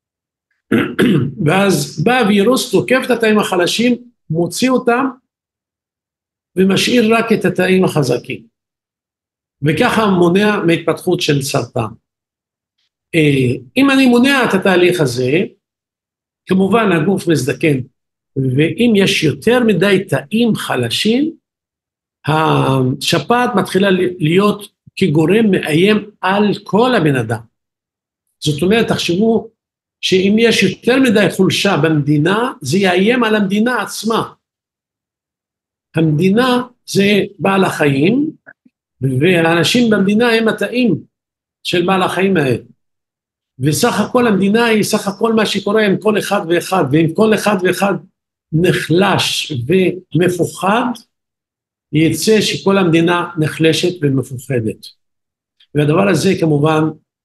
ואז בא וירוס, תוקף את התאים החלשים, מוציא אותם, ומשאיר רק את התאים החזקים. וככה מונע מהתפתחות של סרטן. אם אני מונע את התהליך הזה, כמובן הגוף מזדקן, ואם יש יותר מדי תאים חלשים, השפעת מתחילה להיות כגורם מאיים על כל הבן אדם. זאת אומרת, תחשבו שאם יש יותר מדי חולשה במדינה, זה יאיים על המדינה עצמה. המדינה זה בעל החיים, והאנשים במדינה הם התאים של בעל החיים האלה. וסך הכל המדינה היא סך הכל מה שקורה עם כל אחד ואחד, ואם כל אחד ואחד נחלש ומפוחד, יצא שכל המדינה נחלשת ומפוחדת. והדבר הזה כמובן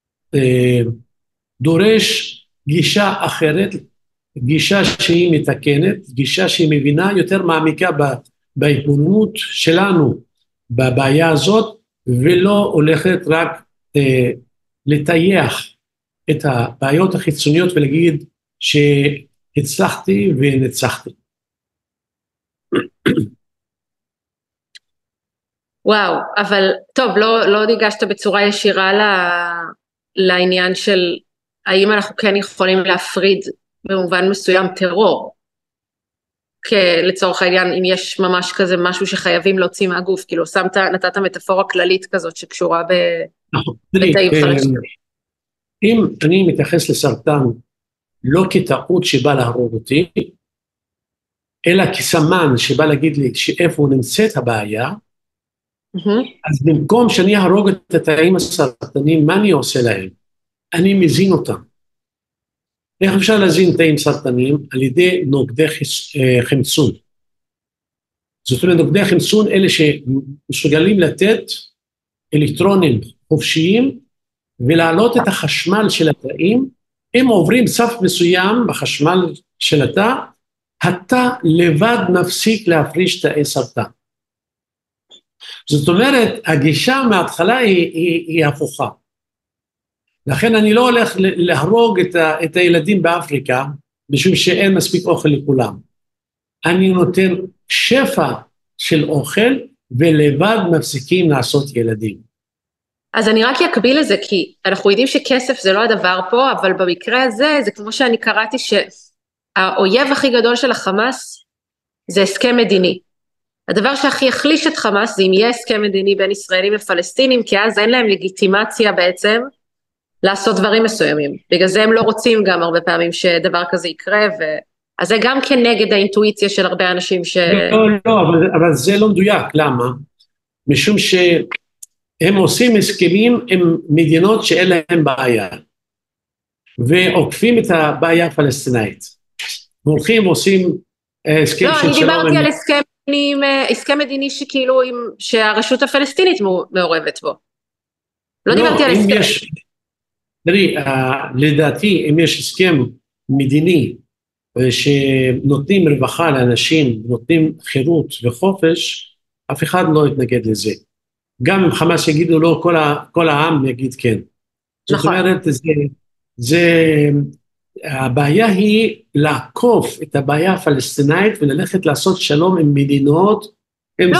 דורש גישה אחרת, גישה שהיא מתקנת, גישה שהיא מבינה יותר מעמיקה בהתבוננות שלנו בבעיה הזאת, ולא הולכת רק לטייח את הבעיות החיצוניות ולהגיד שהצלחתי ונצחתי. וואו, אבל טוב, לא ניגשת בצורה ישירה לעניין של האם אנחנו כן יכולים להפריד במובן מסוים טרור, לצורך העניין אם יש ממש כזה משהו שחייבים להוציא מהגוף, כאילו נתת מטאפורה כללית כזאת שקשורה בתאים חלשים. אם אני מתייחס לסרטן לא כטעות שבא להרוג אותי, אלא כסמן שבא להגיד לי שאיפה נמצאת הבעיה, אז במקום שאני אהרוג את התאים הסרטנים, מה אני עושה להם? אני מזין אותם. איך אפשר להזין תאים סרטנים? על ידי נוגדי חמצון. זאת אומרת, נוגדי חמצון אלה שמסוגלים לתת אלקטרונים חופשיים, ולהעלות את החשמל של התאים. הם עוברים סף מסוים בחשמל של התא לבד מפסיק להפריש תאי סרטן. זאת אומרת, הגישה מההתחלה היא הפוכה. לכן אני לא הולך להרוג את הילדים באפריקה, משום שאין מספיק אוכל לכולם. אני נותן שפע של אוכל, ולבד מפסיקים לעשות ילדים. אז אני רק אקביל לזה, כי אנחנו יודעים שכסף זה לא הדבר פה, אבל במקרה הזה, זה כמו שאני קראתי שהאויב הכי גדול של החמאס, זה הסכם מדיני. הדבר שהכי יחליש את חמאס, זה אם יהיה הסכם מדיני בין ישראלים ופלסטינים, כי אז אין להם לגיטימציה בעצם, לעשות דברים מסוימים. בגלל זה הם לא רוצים גם הרבה פעמים שדבר כזה יקרה, אז זה גם כנגד האינטואיציה של הרבה אנשים לא, אבל זה לא מדויק, למה? משום שהם עושים הסכמים עם מדינות שאין להם בעיה, ועוקפים את הבעיה הפלסטינאית. הולכים ועושים הסכם של שלום. לא, אני דיברתי על הסכם מדיני שכאילו, שהרשות הפלסטינית מעורבת בו. לא דיברתי על הסכם. תראי, לדעתי, אם יש הסכם מדיני, שנותנים רווחה לאנשים, נותנים חירות וחופש, אף אחד לא יתנגד לזה. גם אם חמאס יגידו לא, כל העם יגיד כן. נכון. זאת אומרת, הבעיה היא לעקוף את הבעיה הפלסטינאית, וללכת לעשות שלום עם מדינות, לא,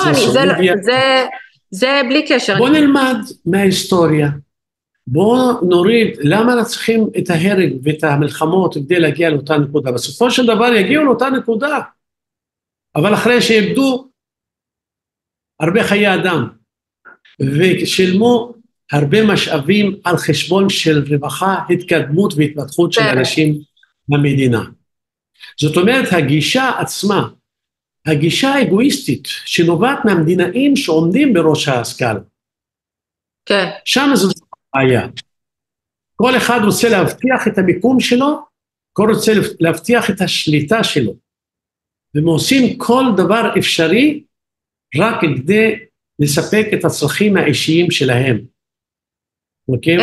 זה בלי קשר. בוא נלמד מההיסטוריה. בואו נוריד, למה אנחנו צריכים את ההרג ואת המלחמות כדי להגיע לאותה נקודה? בסופו של דבר יגיעו לאותה נקודה, אבל אחרי שאיבדו הרבה חיי אדם, ושילמו הרבה משאבים על חשבון של רווחה, התקדמות והתפתחות של אנשים במדינה. זאת אומרת, הגישה עצמה, הגישה האגואיסטית, שנובעת מהמדינאים שעומדים בראש ההשכלה, שם זאת בעיה. כל אחד רוצה להבטיח את המיקום שלו, כל רוצה להבטיח את השליטה שלו, והם עושים כל דבר אפשרי, רק כדי לספק את הצרכים האישיים שלהם. אוקיי?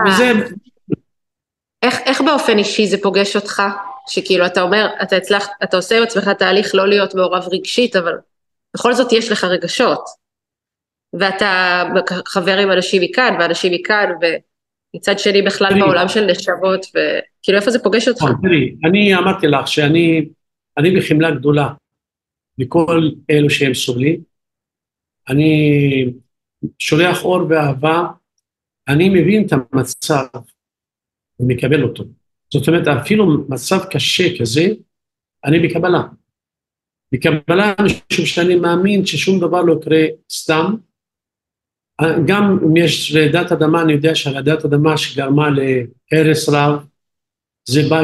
איך באופן אישי זה פוגש אותך? שכאילו אתה אומר, אתה עושה עם עצמך תהליך לא להיות מעורב רגשית, אבל בכל זאת יש לך רגשות, ואתה חבר עם אנשים מכאן, ואנשים מכאן, ומצד שני בכלל בעולם של נשמות, וכאילו איפה זה פוגש אותך? תראי, אני אמרתי לך שאני בחמלה גדולה, לכל אלו שהם סובלים, אני שולח אור ואהבה, אני מבין את המצב, ומקבל אותו. זאת אומרת, אפילו מצב קשה כזה, אני בקבלה. בקבלה משום שאני מאמין ששום דבר לא יקרה סתם, גם אם יש רעידת אדמה, אני יודע שהרעידת אדמה שגרמה להרס רב, זה בא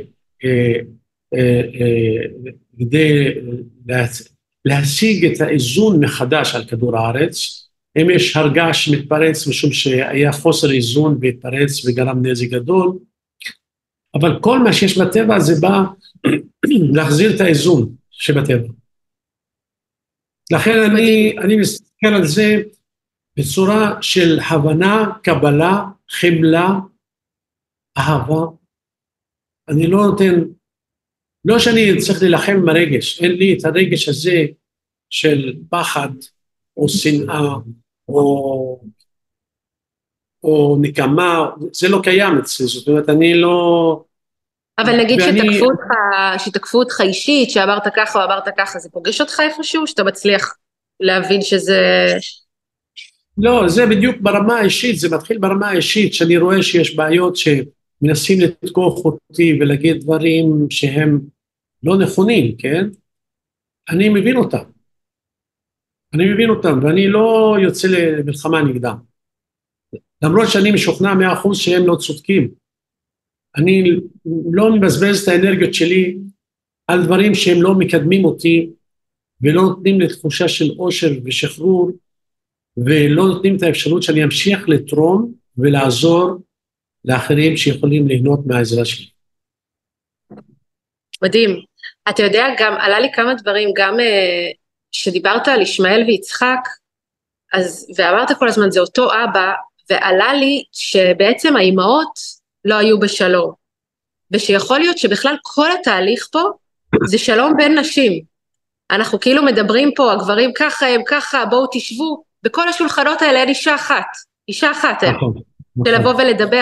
כדי להשיג את האיזון מחדש על כדור הארץ. אם יש הרגע שמתפרץ משום שהיה חוסר איזון והתפרץ וגרם נזק גדול, אבל כל מה שיש בטבע זה בא להחזיר את האיזון שבטבע. לכן אני מסתכל על זה בצורה של הבנה, קבלה, חמלה, אהבה. אני לא נותן, לא שאני צריך להילחם עם הרגש, אין לי את הרגש הזה של פחד או שנאה או נקמה, זה לא קיים אצלי, זאת אומרת אני לא... אבל נגיד שתקפו אותך אישית, שאמרת ככה או אמרת ככה, זה פוגש אותך איפשהו, שאתה מצליח להבין שזה... לא, זה בדיוק ברמה האישית, זה מתחיל ברמה האישית, שאני רואה שיש בעיות שמנסים לתקוף אותי ולהגיד דברים שהם לא נכונים, כן? אני מבין אותם. ואני לא יוצא למלחמה נגדם. למרות שאני משוכנע 100% שהם לא צודקים. אני לא מבזבז את האנרגיות שלי על דברים שהם לא מקדמים אותי, ולא נותנים לתחושה של אושר ושחרור, ולא נותנים את האפשרות שאני אמשיך לתרום ולעזור לאחרים שיכולים ליהנות מהעזרה שלי. מדהים. אתה יודע, גם עלה לי כמה דברים, גם שדיברת על ישמעאל ויצחק, ואמרת כל הזמן, זה אותו אבא, ועלה לי שבעצם האימהות לא היו בשלום, ושיכול להיות שבכלל כל התהליך פה, זה שלום בין נשים. אנחנו כאילו מדברים פה, הגברים ככה, הם ככה, בואו תשבו, בכל השולחנות האלה אין אישה אחת אין, נכון, של נכון. לבוא ולדבר,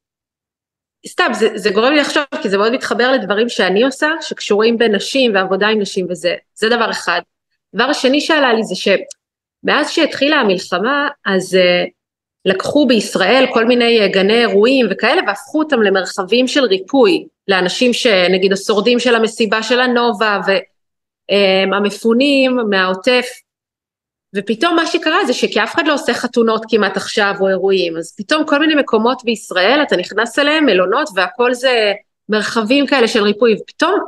וסתם, זה גורם לי לחשוב, כי זה מאוד מתחבר לדברים שאני עושה, שקשורים בנשים ועבודה עם נשים, זה דבר אחד. דבר השני שעלה לי זה שמאז שהתחילה המלחמה, אז לקחו בישראל כל מיני גני אירועים וכאלה, והפכו אותם למרחבים של ריפוי, לאנשים שנגיד השורדים של המסיבה של הנובה, והמפונים מהעוטף, ופתאום מה שקרה זה שכי אף אחד לא עושה חתונות כמעט עכשיו או אירועים, אז פתאום כל מיני מקומות בישראל, אתה נכנס אליהם, מלונות, והכל זה מרחבים כאלה של ריפוי, ופתאום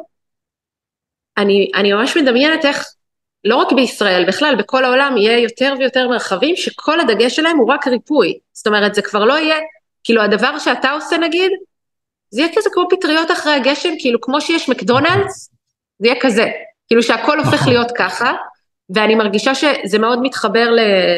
אני ממש מדמיינת איך, לא רק בישראל, בכלל בכל העולם יהיה יותר ויותר מרחבים, שכל הדגש שלהם הוא רק ריפוי, זאת אומרת זה כבר לא יהיה, כאילו הדבר שאתה עושה נגיד, זה יהיה כזה כמו פטריות אחרי הגשם, כאילו כמו שיש מקדונלדס, זה יהיה כזה, כאילו שהכל הופך להיות ככה, ואני מרגישה שזה מאוד מתחבר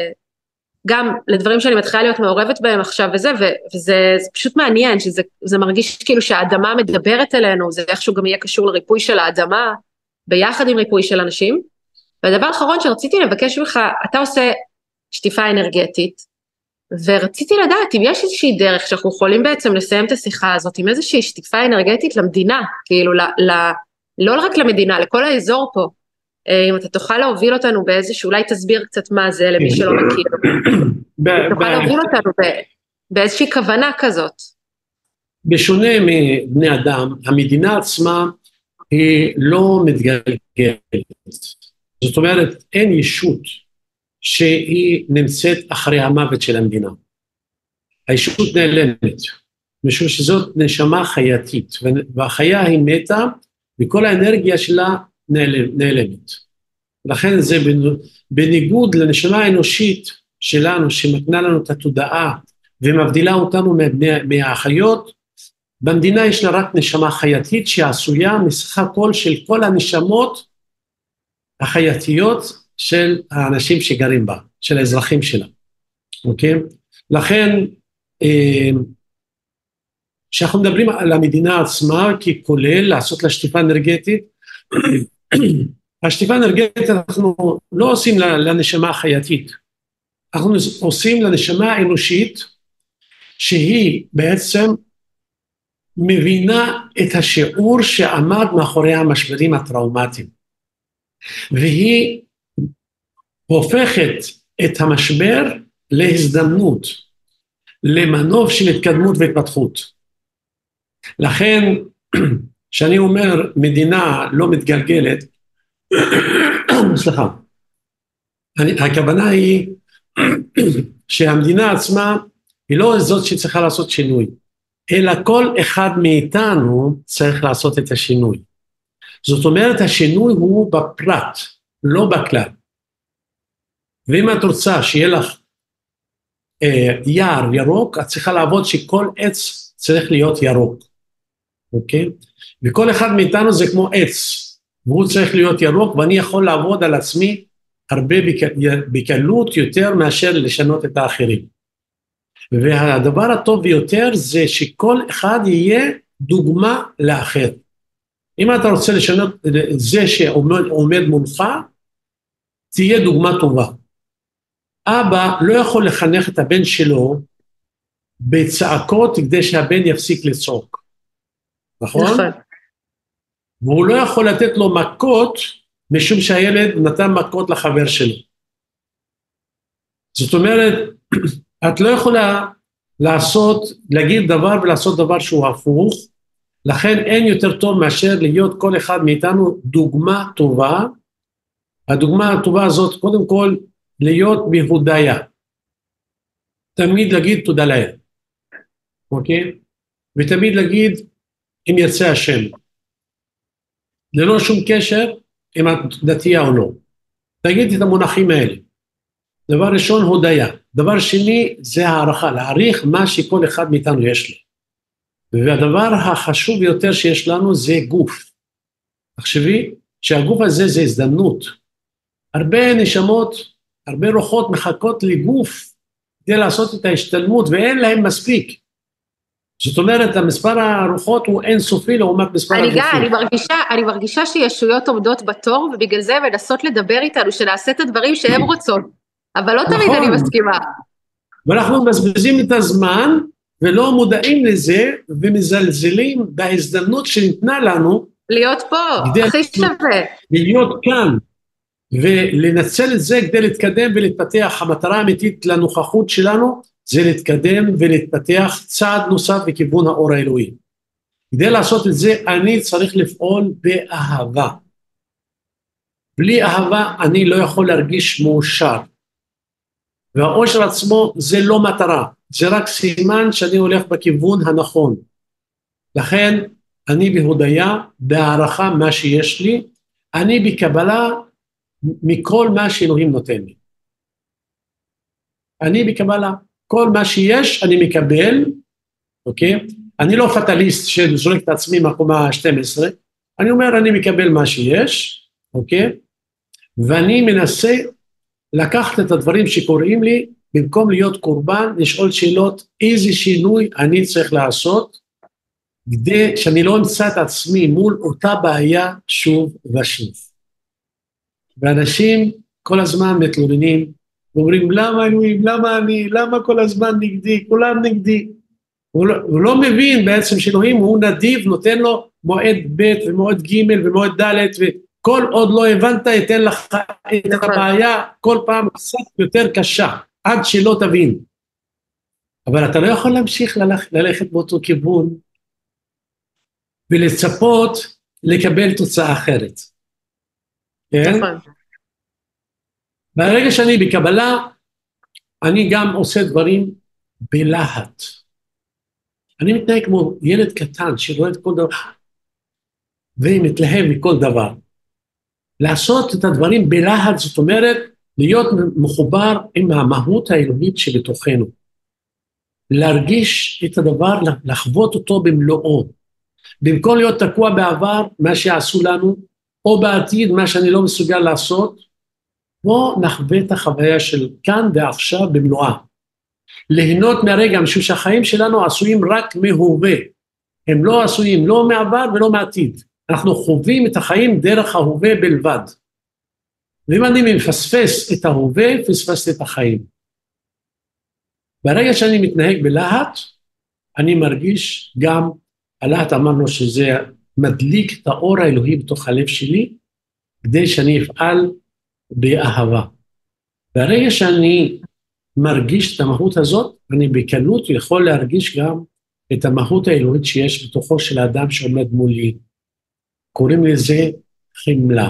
גם לדברים שאני מתחילה להיות מעורבת בהם עכשיו וזה פשוט מעניין, שזה מרגיש כאילו שהאדמה מדברת אלינו, זה איכשהו גם יהיה קשור לריפוי של האדמה, ביחד עם ריפוי של אנשים, והדבר האחרון שרציתי לבקש ממך, אתה עושה שטיפה אנרגטית, ורציתי לדעת אם יש איזושהי דרך שאנחנו יכולים בעצם לסיים את השיחה הזאת, עם איזושהי שטיפה אנרגטית למדינה, כאילו לא רק למדינה, לכל האזור פה, אם אתה תוכל להוביל אותנו באיזשהו, אולי תסביר קצת מה זה למי שלא מכיר, תוכל להוביל אותנו באיזושהי כוונה כזאת. בשונה מבני אדם, המדינה עצמה היא לא מתגלגלת, זאת אומרת אין ישות שהיא נמצאת אחרי המוות של המדינה, הישות נעלמת, משום שזאת נשמה חייתית, והחיה היא מתה וכל האנרגיה שלה נעלמת. לכן זה בניגוד לנשמה האנושית שלנו, שמתנה לנו את התודעה ומבדילה אותנו מהחיות, במדינה יש לה רק נשמה חייתית שעשויה מסך הכל של כל הנשמות החייתיות של האנשים שגרים בה, של האזרחים שלה. אוקיי? לכן, כשאנחנו מדברים על המדינה עצמה, כי כולל לעשות לה שטיפה אנרגטית, השטיפה האנרגטית אנחנו לא עושים לנשמה החייתית, אנחנו עושים לנשמה האנושית, שהיא בעצם מבינה את השיעור שעמד מאחורי המשברים הטראומטיים, והיא הופכת את המשבר להזדמנות, למנוף של התקדמות והתפתחות. לכן, שאני אומר מדינה לא מתגלגלת, סליחה, הכוונה היא שהמדינה עצמה היא לא זאת שצריכה לעשות שינוי, אלא כל אחד מאיתנו צריך לעשות את השינוי. זאת אומרת, השינוי הוא בפרט, לא בכלל. ואם את רוצה שיהיה לך יער ירוק, את צריכה לעבוד שכל עץ צריך להיות ירוק. אוקיי? וכל אחד מאיתנו זה כמו עץ, והוא צריך להיות ירוק, ואני יכול לעבוד על עצמי הרבה בקלות יותר מאשר לשנות את האחרים. והדבר הטוב ביותר זה שכל אחד יהיה דוגמה לאחר. אם אתה רוצה לשנות זה שעומד מולך, תהיה דוגמה טובה. אבא לא יכול לחנך את הבן שלו בצעקות כדי שהבן יפסיק לצעוק. נכון? והוא לא יכול לתת לו מכות, משום שהילד נתן מכות לחבר שלו. זאת אומרת, את לא יכולה להגיד דבר ולעשות דבר שהוא הפוך, לכן אין יותר טוב מאשר להיות כל אחד מאיתנו דוגמה טובה. הדוגמה הטובה הזאת, קודם כל, להיות בהודיה. תמיד להגיד תודה לאל. אוקיי? ותמיד להגיד, אם ירצה השם. ללא שום קשר, אם את דתייה או לא. תגיד את המונחים האלה. דבר ראשון, הודיה. דבר שני, זה הערכה, להעריך מה שכל אחד מאיתנו יש לו. והדבר החשוב ביותר שיש לנו זה גוף. תחשבי שהגוף הזה זה הזדמנות. הרבה נשמות, הרבה רוחות מחכות לגוף כדי לעשות את ההשתלמות, ואין להם מספיק. זאת אומרת, המספר הרוחות הוא אינסופי לעומת מספר הגופים. אני מרגישה שישויות עומדות בתור, ובגלל זה מנסות לדבר איתנו, שנעשה את הדברים שהם רוצות. אבל לא תמיד אני נכון, מסכימה. ואנחנו מבזבזים את הזמן ולא מודעים לזה ומזלזלים בהזדמנות שניתנה לנו להיות פה, כדי הכי שווה. להיות כאן ולנצל את זה כדי להתקדם ולהתפתח. המטרה האמיתית לנוכחות שלנו זה להתקדם ולהתפתח צעד נוסף בכיוון האור האלוהי. כדי לעשות את זה אני צריך לפעול באהבה. בלי אהבה אני לא יכול להרגיש מאושר. והאושר עצמו זה לא מטרה, זה רק סימן שאני הולך בכיוון הנכון. לכן אני בהודיה, בהערכה מה שיש לי, אני בקבלה מכל מה שאלוהים נותן לי. אני בקבלה, כל מה שיש אני מקבל, אוקיי? אני לא פטליסט שזורק את עצמי מהקומה 12, אני אומר אני מקבל מה שיש, אוקיי? ואני מנסה לקחת את הדברים שקוראים לי, במקום להיות קורבן, לשאול שאלות, איזה שינוי אני צריך לעשות, כדי שאני לא אמצא את עצמי מול אותה בעיה שוב ושוב. ואנשים כל הזמן מתלוננים, ואומרים, למה אלוהים, למה אני, למה כל הזמן נגדי, כולם נגדי. הוא לא מבין בעצם שאלוהים הוא נדיב, נותן לו מועד ב' ומועד ג' ומועד ד' וכל עוד לא הבנת, ייתן לך את הבעיה כל פעם קצת יותר קשה, עד שלא תבין. אבל אתה לא יכול להמשיך ללכת באותו כיוון, ולצפות לקבל תוצאה אחרת. כן? נכון. ברגע שאני בקבלה, אני גם עושה דברים בלהט. אני מתנהג כמו ילד קטן שרואה את כל דבר, ומתלהב מכל דבר. לעשות את הדברים בלהט, זאת אומרת, להיות מחובר עם המהות האלוהית שבתוכנו. להרגיש את הדבר, לחוות אותו במלואו. במקום להיות תקוע בעבר, מה שעשו לנו, או בעתיד, מה שאני לא מסוגל לעשות, בוא נחווה את החוויה של כאן ועכשיו במלואה. ליהנות מהרגע, משום שהחיים שלנו עשויים רק מהווה. הם לא עשויים לא מעבר ולא מעתיד. אנחנו חווים את החיים דרך ההווה בלבד. ואם אני מפספס את ההווה, פספסתי את החיים. ברגע שאני מתנהג בלהט, אני מרגיש גם, הלהט אמרנו שזה מדליק את האור האלוהי בתוך הלב שלי, כדי שאני אפעל באהבה. ברגע שאני מרגיש את המהות הזאת, אני בקלות יכול להרגיש גם את המהות האלוהית שיש בתוכו של האדם שעומד מולי. קוראים לזה חמלה.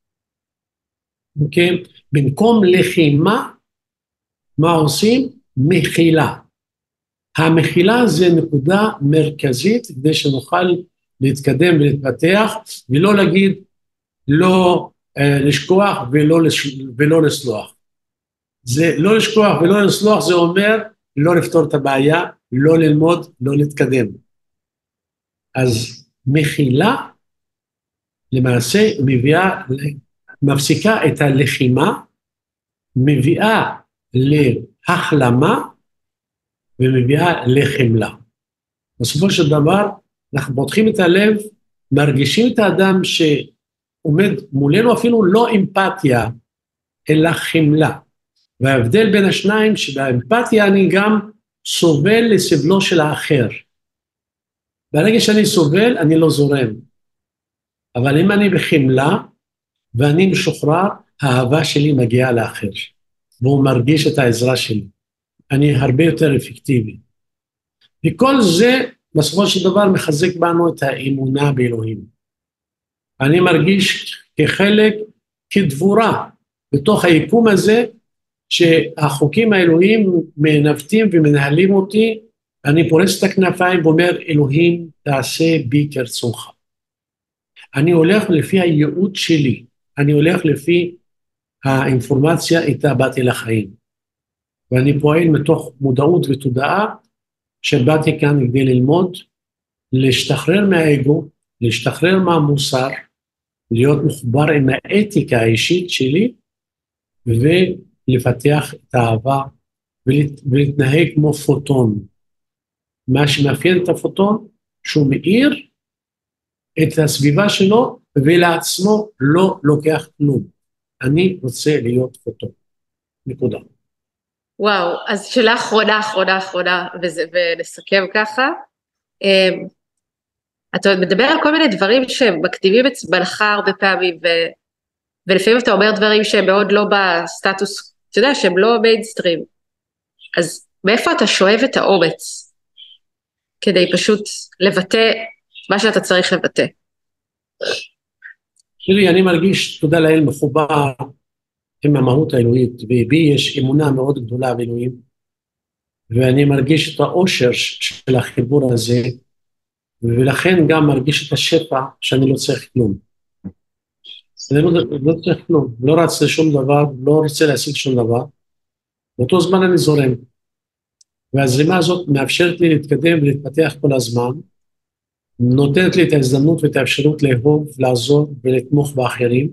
אוקיי? במקום לחימה, מה עושים? מחילה. המחילה זה נקודה מרכזית, כדי שנוכל להתקדם ולהתפתח, ולא להגיד, לא לשכוח ולא לסלוח. זה לא לשכוח ולא לסלוח, זה אומר לא לפתור את הבעיה, לא ללמוד, לא להתקדם. אז מחילה למעשה מפסיקה את הלחימה, מביאה להחלמה ומביאה לחמלה. בסופו של דבר אנחנו פותחים את הלב, מרגישים את האדם שעומד מולנו, אפילו לא אמפתיה אלא חמלה. וההבדל בין השניים שבאמפתיה אני גם סובל לסבלו של האחר. ברגע שאני סובל אני לא זורם. אבל אם אני בחמלה ואני משוחרר, האהבה שלי מגיעה לאחר. והוא מרגיש את העזרה שלי. אני הרבה יותר אפקטיבי. וכל זה בסופו של דבר מחזק בנו את האמונה באלוהים. אני מרגיש כחלק, כדבורה, בתוך היקום הזה, שהחוקים האלוהים מנווטים ומנהלים אותי, אני פורס את הכנפיים ואומר, אלוהים תעשה בי כרצונך. אני הולך לפי הייעוד שלי, אני הולך לפי האינפורמציה איתה באתי לחיים. ואני פועל מתוך מודעות ותודעה, שבאתי כאן כדי ללמוד, להשתחרר מהאגו, להשתחרר מהמוסר, להיות מחובר עם האתיקה האישית שלי, ולפתח את האהבה, ולהתנהג כמו פוטון. מה שמאפיין את הפוטון, שהוא מאיר את הסביבה שלו, ולעצמו לא לוקח כלום. אני רוצה להיות פוטון. נקודה. וואו, אז שאלה אחרונה, ונסכם ככה. אתה מדבר על כל מיני דברים שמקדימים אצלך הרבה פעמים, ולפעמים אתה אומר דברים שהם מאוד לא בסטטוס, אתה יודע, שהם לא מיינסטרים. אז מאיפה אתה שואב את האומץ, כדי פשוט לבטא מה שאתה צריך לבטא? תראי, אני מרגיש, תודה לאל, מחובר עם המהות האלוהית, ובי יש אמונה מאוד גדולה באלוהים, ואני מרגיש את האושר של החיבור הזה, ולכן גם מרגיש את השפע שאני לא צריך כלום. אני לא צריך כלום, לא רץ לשום דבר, לא רוצה להשיג שום דבר, באותו זמן אני זורם. והזרימה הזאת מאפשרת לי להתקדם ולהתפתח כל הזמן, נותנת לי את ההזדמנות ואת האפשרות לאהוב, לעזור ולתמוך באחרים,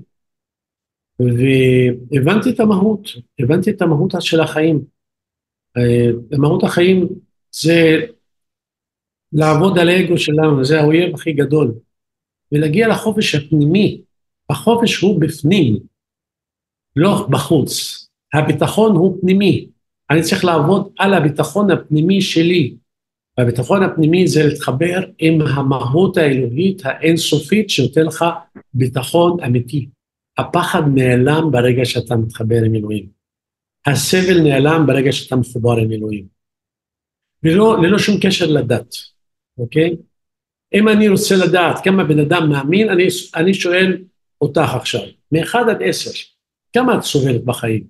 והבנתי את המהות של החיים. המהות החיים זה לעבוד על האגו שלנו, זה האויב הכי גדול, ולהגיע לחופש הפנימי. החופש הוא בפנים, לא בחוץ. הביטחון הוא פנימי. אני צריך לעבוד על הביטחון הפנימי שלי. והביטחון הפנימי זה להתחבר עם המהות האלוהית האינסופית שנותן לך ביטחון אמיתי. הפחד נעלם ברגע שאתה מתחבר עם אלוהים. הסבל נעלם ברגע שאתה מחובר עם אלוהים. ללא שום קשר לדת, אוקיי? אם אני רוצה לדעת כמה בן אדם מאמין, אני שואל אותך עכשיו, מ-1 עד 10, כמה את סובלת בחיים?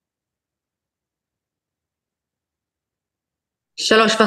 3.5.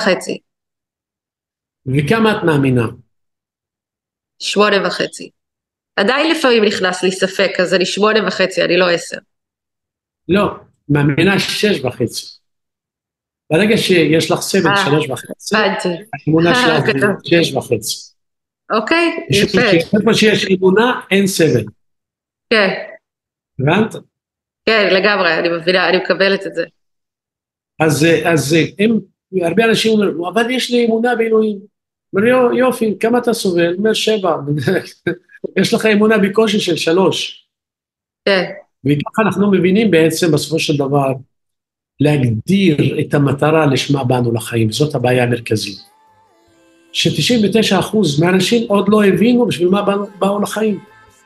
וכמה את מאמינה? 8.5. עדיין לפעמים נכנס לי ספק, אז אני 8.5, אני לא 10. לא, מאמינה 6.5. ברגע שיש לך סבל 3.5, האמונה שלך זה 6.5. אוקיי, יפה. איפה שיש אמונה, אין סבל. כן. הבנת? כן, לגמרי, אני מבינה, אני מקבלת את זה. אז הרבה אנשים אומרים, אבל יש לי אמונה באלוהים. אומר, יופי, כמה אתה סובל? אומר 7. יש לך אמונה בקושי של 3. כן. וככה אנחנו מבינים בעצם בסופו של דבר, להגדיר את המטרה לשמה באנו לחיים. זאת הבעיה המרכזית. ש99% מהאנשים עוד לא הבינו בשביל מה באו לחיים.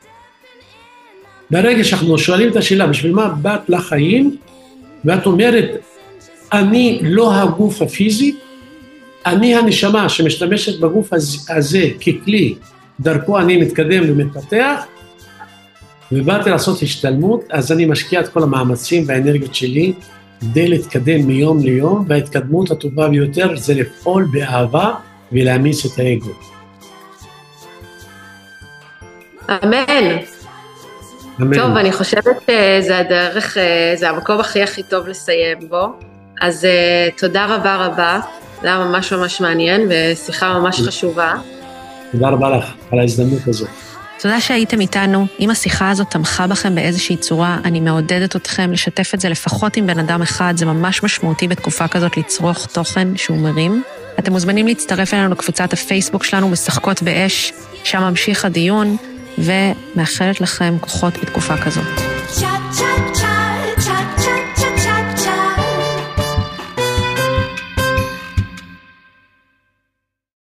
ברגע שאנחנו שואלים את השאלה, בשביל מה באת לחיים, ואת אומרת, אני לא הגוף הפיזי, אני הנשמה שמשתמשת בגוף הזה ככלי, דרכו אני מתקדם ומתפתח, ובאתי לעשות השתלמות, אז אני משקיע את כל המאמצים והאנרגיות שלי, כדי להתקדם מיום ליום, וההתקדמות הטובה ביותר זה לפעול באהבה ולהמיס את האגו. אמן. טוב, אני חושבת שזה הדרך, זה המקום הכי טוב לסיים בו, אז תודה רבה, זה היה ממש מעניין ושיחה ממש חשובה. תודה רבה לך על ההזדמנות הזאת. תודה שהייתם איתנו. אם השיחה הזאת תמכה בכם באיזושהי צורה, אני מעודדת אתכם לשתף את זה לפחות עם בן אדם אחד, זה ממש משמעותי בתקופה כזאת לצרוך תוכן שהוא מרים. אתם מוזמנים להצטרף אלינו לקבוצת הפייסבוק שלנו, משחקות באש, שם ממשיך הדיון, ומאחלת לכם כוחות בתקופה כזאת.